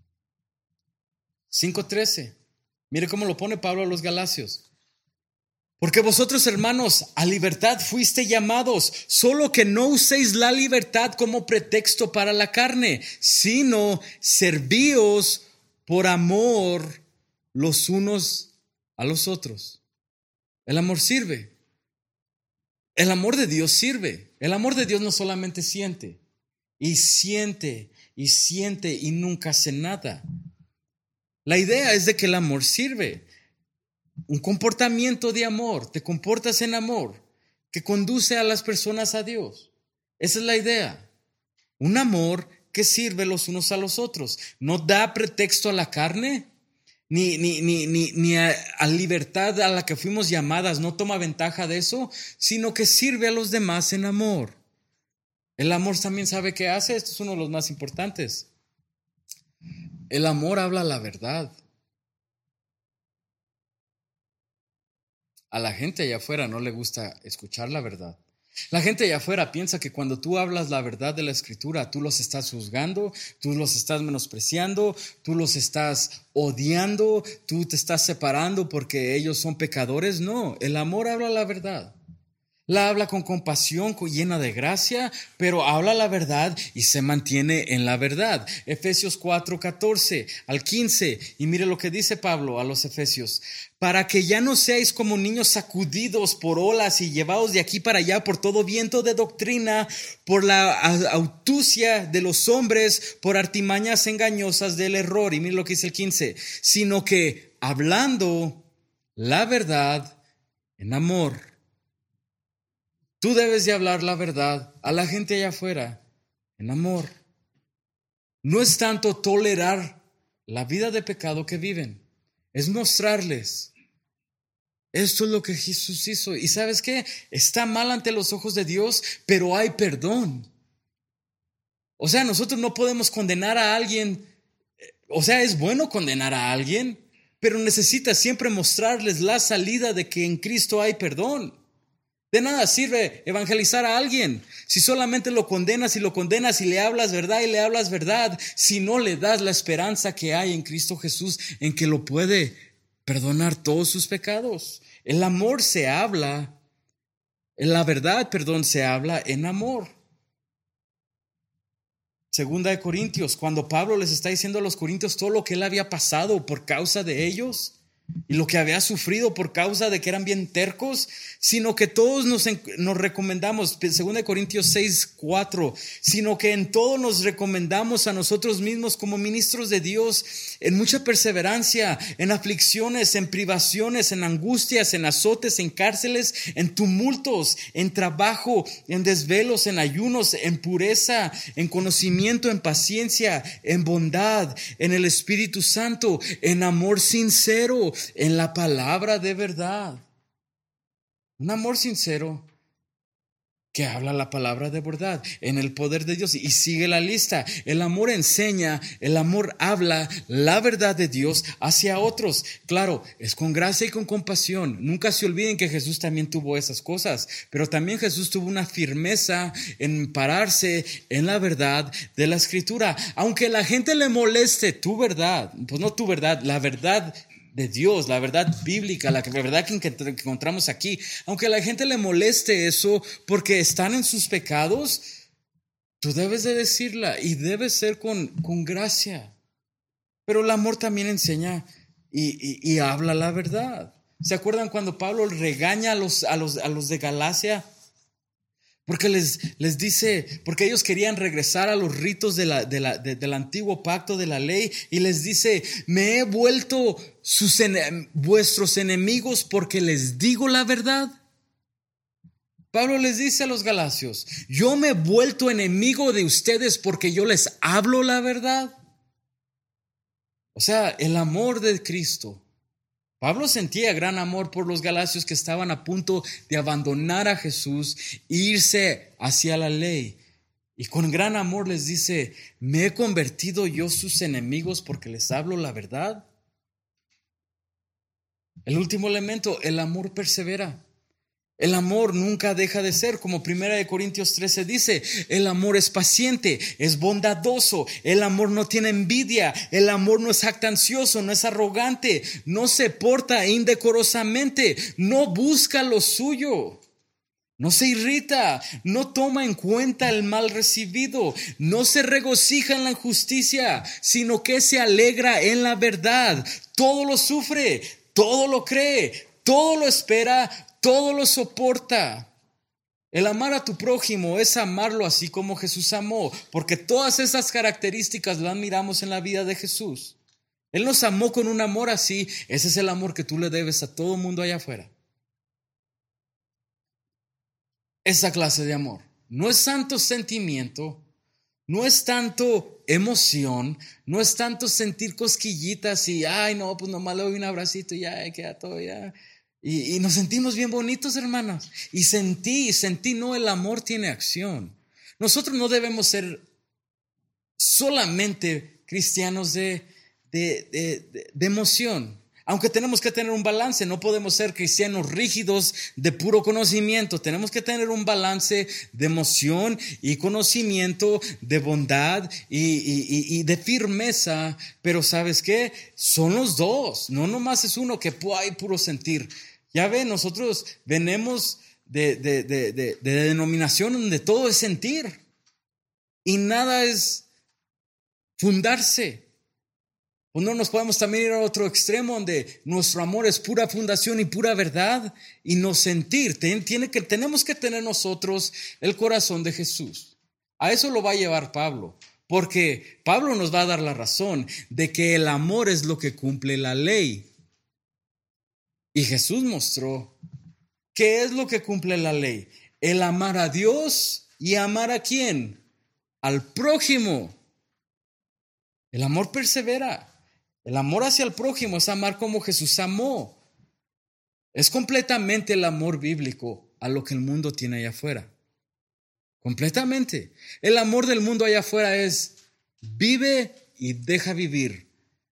Speaker 1: 5:13. Mire cómo lo pone Pablo a los Galacios. Porque vosotros, hermanos, a libertad fuiste llamados, solo que no uséis la libertad como pretexto para la carne, sino servíos por amor los unos a los otros. El amor sirve. El amor de Dios sirve. El amor de Dios no solamente siente y siente y siente y nunca hace nada. La idea es de que el amor sirve. Un comportamiento de amor, te comportas en amor, que conduce a las personas a Dios. Esa es la idea. Un amor que sirve los unos a los otros. No da pretexto a la carne, ni a libertad a la que fuimos llamadas, no toma ventaja de eso, sino que sirve a los demás en amor. El amor también sabe qué hace. Esto es uno de los más importantes. El amor habla la verdad. A la gente allá afuera no le gusta escuchar la verdad. La gente allá afuera piensa que cuando tú hablas la verdad de la Escritura, tú los estás juzgando, tú los estás menospreciando, tú los estás odiando, tú te estás separando porque ellos son pecadores. No, el amor habla la verdad. La habla con compasión, llena de gracia, pero habla la verdad y se mantiene en la verdad. Efesios 4:14 al 15. Y mire lo que dice Pablo a los Efesios. Para que ya no seáis como niños sacudidos por olas y llevados de aquí para allá por todo viento de doctrina, por la astucia de los hombres, por artimañas engañosas del error. Y mire lo que dice el 15. Sino que hablando la verdad en amor. Tú debes de hablar la verdad a la gente allá afuera en amor. No es tanto tolerar la vida de pecado que viven, es mostrarles. Esto es lo que Jesús hizo. ¿Y sabes qué? Está mal ante los ojos de Dios, pero hay perdón. O sea, nosotros no podemos condenar a alguien. O sea, es bueno condenar a alguien, pero necesitas siempre mostrarles la salida de que en Cristo hay perdón. De nada sirve evangelizar a alguien si solamente lo condenas y le hablas verdad, si no le das la esperanza que hay en Cristo Jesús, en que lo puede perdonar todos sus pecados. El amor se habla, la verdad, se habla en amor. Segunda de Corintios, cuando Pablo les está diciendo a los corintios todo lo que él había pasado por causa de ellos y lo que había sufrido por causa de que eran bien tercos, sino que todos nos recomendamos, segunda de Corintios 6:4, sino que en todo nos recomendamos a nosotros mismos como ministros de Dios en mucha perseverancia, en aflicciones, en privaciones, en angustias, en azotes, en cárceles, en tumultos, en trabajo, en desvelos, en ayunos, en pureza, en conocimiento, en paciencia, en bondad, en el Espíritu Santo, en amor sincero, en la palabra de verdad. Un amor sincero que habla la palabra de verdad, en el poder de Dios. Y sigue la lista. El amor enseña, el amor habla la verdad de Dios hacia otros. Claro, es con gracia y con compasión. Nunca se olviden que Jesús también tuvo esas cosas, pero también Jesús tuvo una firmeza en pararse en la verdad de la Escritura. Aunque la gente le moleste tu verdad, pues no tu verdad, la verdad de Dios, la verdad bíblica, la verdad que encontramos aquí, aunque a la gente le moleste eso porque están en sus pecados, tú debes de decirla y debe ser con gracia. Pero el amor también enseña y habla la verdad. ¿Se acuerdan cuando Pablo regaña a los de Galacia? Porque les dice, porque ellos querían regresar a los ritos del antiguo pacto de la ley, y les dice: me he vuelto vuestros enemigos porque les digo la verdad. Pablo les dice a los galacios: yo me he vuelto enemigo de ustedes porque yo les hablo la verdad. O sea, el amor de Cristo. Pablo sentía gran amor por los galacios que estaban a punto de abandonar a Jesús e irse hacia la ley. Y con gran amor les dice: ¿me he convertido yo sus enemigos porque les hablo la verdad? El último elemento, el amor persevera. El amor nunca deja de ser, como 1 Corintios 13 dice, el amor es paciente, es bondadoso, el amor no tiene envidia, el amor no es jactancioso, no es arrogante, no se porta indecorosamente, no busca lo suyo, no se irrita, no toma en cuenta el mal recibido, no se regocija en la injusticia, sino que se alegra en la verdad. Todo lo sufre, todo lo cree, todo lo espera, todo lo soporta. El amar a tu prójimo es amarlo así como Jesús amó, porque todas esas características las miramos en la vida de Jesús. Él nos amó con un amor así. Ese es el amor que tú le debes a todo mundo allá afuera. Esa clase de amor no es tanto sentimiento, no es tanto emoción, no es tanto sentir cosquillitas y ay no, pues nomás le doy un abracito y ya queda todo ya. Y nos sentimos bien bonitos, hermanos. Y sentí, no, el amor tiene acción. Nosotros no debemos ser solamente cristianos de emoción. Aunque tenemos que tener un balance, no podemos ser cristianos rígidos de puro conocimiento. Tenemos que tener un balance de emoción y conocimiento, de bondad y de firmeza. Pero ¿sabes qué? Son los dos. No nomás es uno que hay puro sentir. Ya ven, nosotros venimos de denominación donde todo es sentir y nada es fundarse. O no nos podemos también ir a otro extremo donde nuestro amor es pura fundación y pura verdad y no sentir. Tenemos que tener nosotros el corazón de Jesús. A eso lo va a llevar Pablo, porque Pablo nos va a dar la razón de que el amor es lo que cumple la ley. Y Jesús mostró qué es lo que cumple la ley. El amar a Dios y amar ¿a quién? Al prójimo. El amor persevera. El amor hacia el prójimo es amar como Jesús amó. Es completamente el amor bíblico a lo que el mundo tiene allá afuera. Completamente. El amor del mundo allá afuera es vive y deja vivir.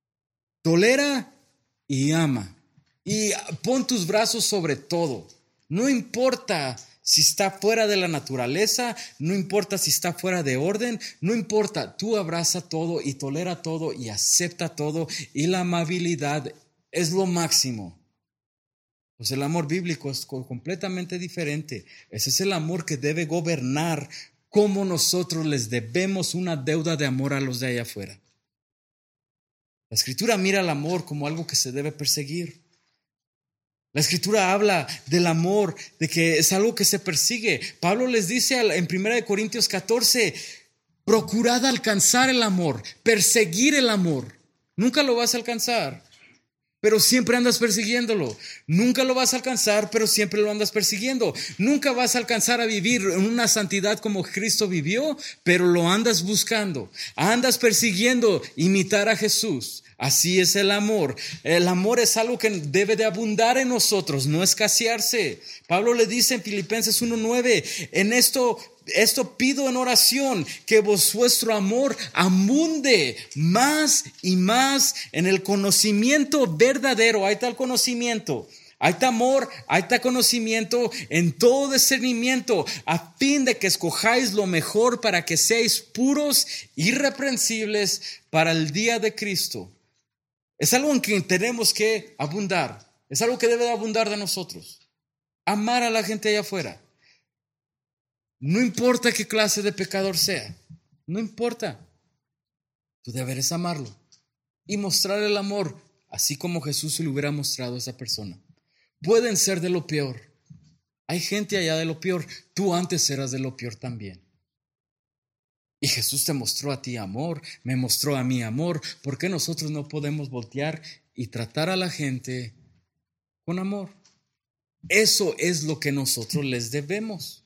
Speaker 1: Tolera y ama. Y pon tus brazos sobre todo. No importa si está fuera de la naturaleza, no importa si está fuera de orden, no importa, tú abraza todo y tolera todo y acepta todo, y la amabilidad es lo máximo. Pues el amor bíblico es completamente diferente. Ese es el amor que debe gobernar cómo nosotros les debemos una deuda de amor a los de allá afuera. La Escritura mira al amor como algo que se debe perseguir. La Escritura habla del amor, de que es algo que se persigue. Pablo les dice en 1 Corintios 14, procurad alcanzar el amor, perseguir el amor. Nunca lo vas a alcanzar, pero siempre andas persiguiéndolo. Nunca lo vas a alcanzar, pero siempre lo andas persiguiendo. Nunca vas a alcanzar a vivir en una santidad como Cristo vivió, pero lo andas buscando. Andas persiguiendo imitar a Jesús. Así es el amor. El amor es algo que debe de abundar en nosotros, no escasearse. Pablo le dice en Filipenses 1:9, en esto pido en oración, que vuestro amor abunde más y más en el conocimiento verdadero. Ahí está el conocimiento. Ahí está amor, ahí está conocimiento, en todo discernimiento, a fin de que escojáis lo mejor para que seáis puros, irreprensibles para el día de Cristo. Es algo en que tenemos que abundar. Es algo que debe de abundar de nosotros. Amar a la gente allá afuera. No importa qué clase de pecador sea. No importa. Tú deberes amarlo y mostrar el amor, así como Jesús se lo hubiera mostrado a esa persona. Pueden ser de lo peor. Hay gente allá de lo peor. Tú antes eras de lo peor también. Y Jesús te mostró a ti amor, me mostró a mí amor. ¿Por qué nosotros no podemos voltear y tratar a la gente con amor? Eso es lo que nosotros les debemos.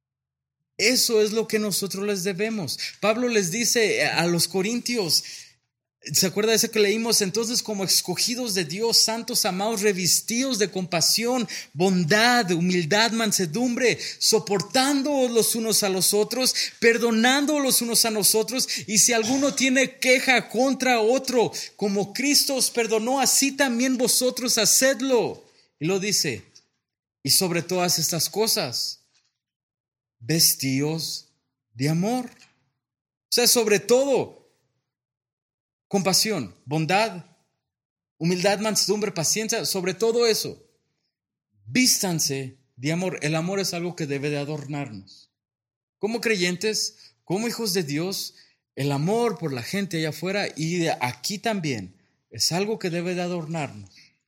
Speaker 1: Eso es lo que nosotros les debemos. Pablo les dice a los corintios, ¿se acuerda de eso que leímos? Entonces, como escogidos de Dios, santos, amados, revestidos de compasión, bondad, humildad, mansedumbre, soportando los unos a los otros, perdonando los unos a nosotros, y si alguno tiene queja contra otro, como Cristo os perdonó, así también vosotros hacedlo. Y lo dice, y sobre todas estas cosas, vestíos de amor. O sea, sobre todo, compasión, bondad, humildad, mansedumbre, paciencia, sobre todo eso, vístanse de amor. El amor es algo que debe de adornarnos. Como creyentes, como hijos de Dios, el amor por la gente allá afuera y de aquí también es algo que debe de adornarnos.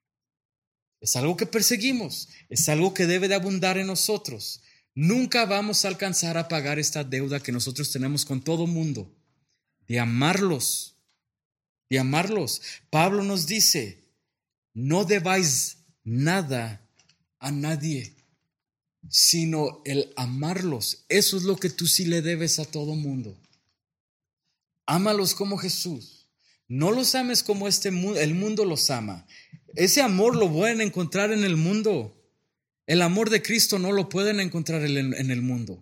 Speaker 1: Es algo que perseguimos, es algo que debe de abundar en nosotros. Nunca vamos a alcanzar a pagar esta deuda que nosotros tenemos con todo mundo, de amarlos. De amarlos. Pablo nos dice, no debáis nada a nadie, sino el amarlos. Eso es lo que tú sí le debes a todo mundo. Ámalos como Jesús. No los ames como el mundo los ama. Ese amor lo pueden encontrar en el mundo. El amor de Cristo no lo pueden encontrar en el mundo.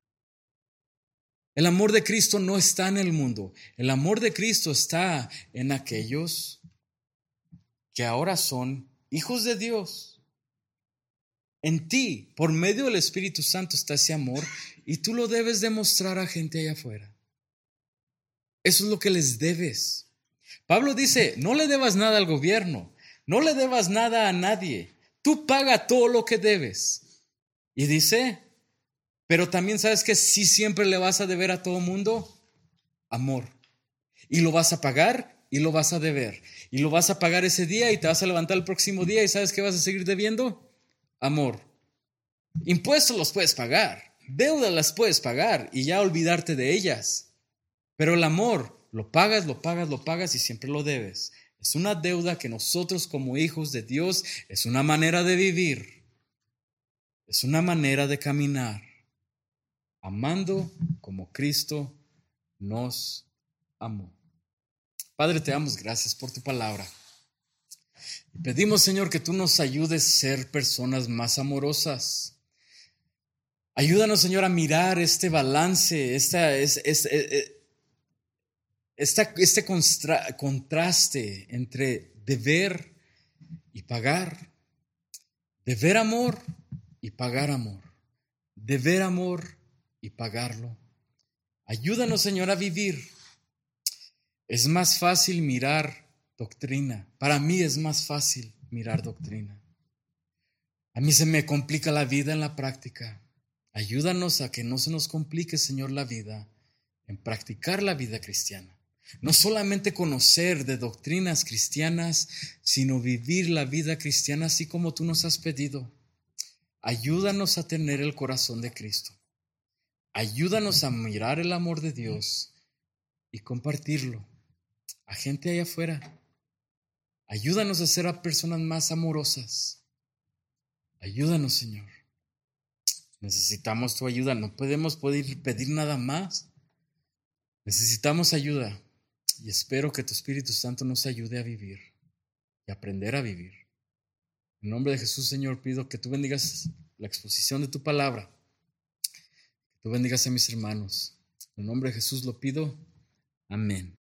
Speaker 1: El amor de Cristo no está en el mundo. El amor de Cristo está en aquellos que ahora son hijos de Dios. En ti, por medio del Espíritu Santo, está ese amor y tú lo debes demostrar a gente allá afuera. Eso es lo que les debes. Pablo dice, no le debas nada al gobierno, no le debas nada a nadie. Tú paga todo lo que debes. Y dice, pero también sabes que sí siempre le vas a deber a todo mundo amor. Y lo vas a pagar y lo vas a deber. Y lo vas a pagar ese día y te vas a levantar el próximo día y ¿sabes qué vas a seguir debiendo? Amor. Impuestos los puedes pagar, deudas las puedes pagar y ya olvidarte de ellas. Pero el amor lo pagas, lo pagas, lo pagas y siempre lo debes. Es una deuda que nosotros como hijos de Dios, es una manera de vivir, es una manera de caminar, amando como Cristo nos amó. Padre, te damos gracias por tu palabra. Y pedimos, Señor, que tú nos ayudes a ser personas más amorosas. Ayúdanos, Señor, a mirar este balance, este contraste entre deber y pagar, deber amor y pagar amor, deber amor y pagarlo. Ayúdanos, Señor, a vivir. Es más fácil mirar doctrina. Para mí es más fácil mirar doctrina. A mí se me complica la vida en la práctica. Ayúdanos a que no se nos complique, Señor, la vida, en practicar la vida cristiana. No solamente conocer de doctrinas cristianas, sino vivir la vida cristiana así como tú nos has pedido. Ayúdanos a tener el corazón de Cristo. Ayúdanos a mirar el amor de Dios y compartirlo a gente allá afuera. Ayúdanos a ser a personas más amorosas. Ayúdanos, Señor. Necesitamos tu ayuda. No podemos pedir nada más. Necesitamos ayuda. Y espero que tu Espíritu Santo nos ayude a vivir y aprender a vivir. En nombre de Jesús, Señor, pido que tú bendigas la exposición de tu palabra. Que tú bendigas a mis hermanos. En nombre de Jesús lo pido. Amén.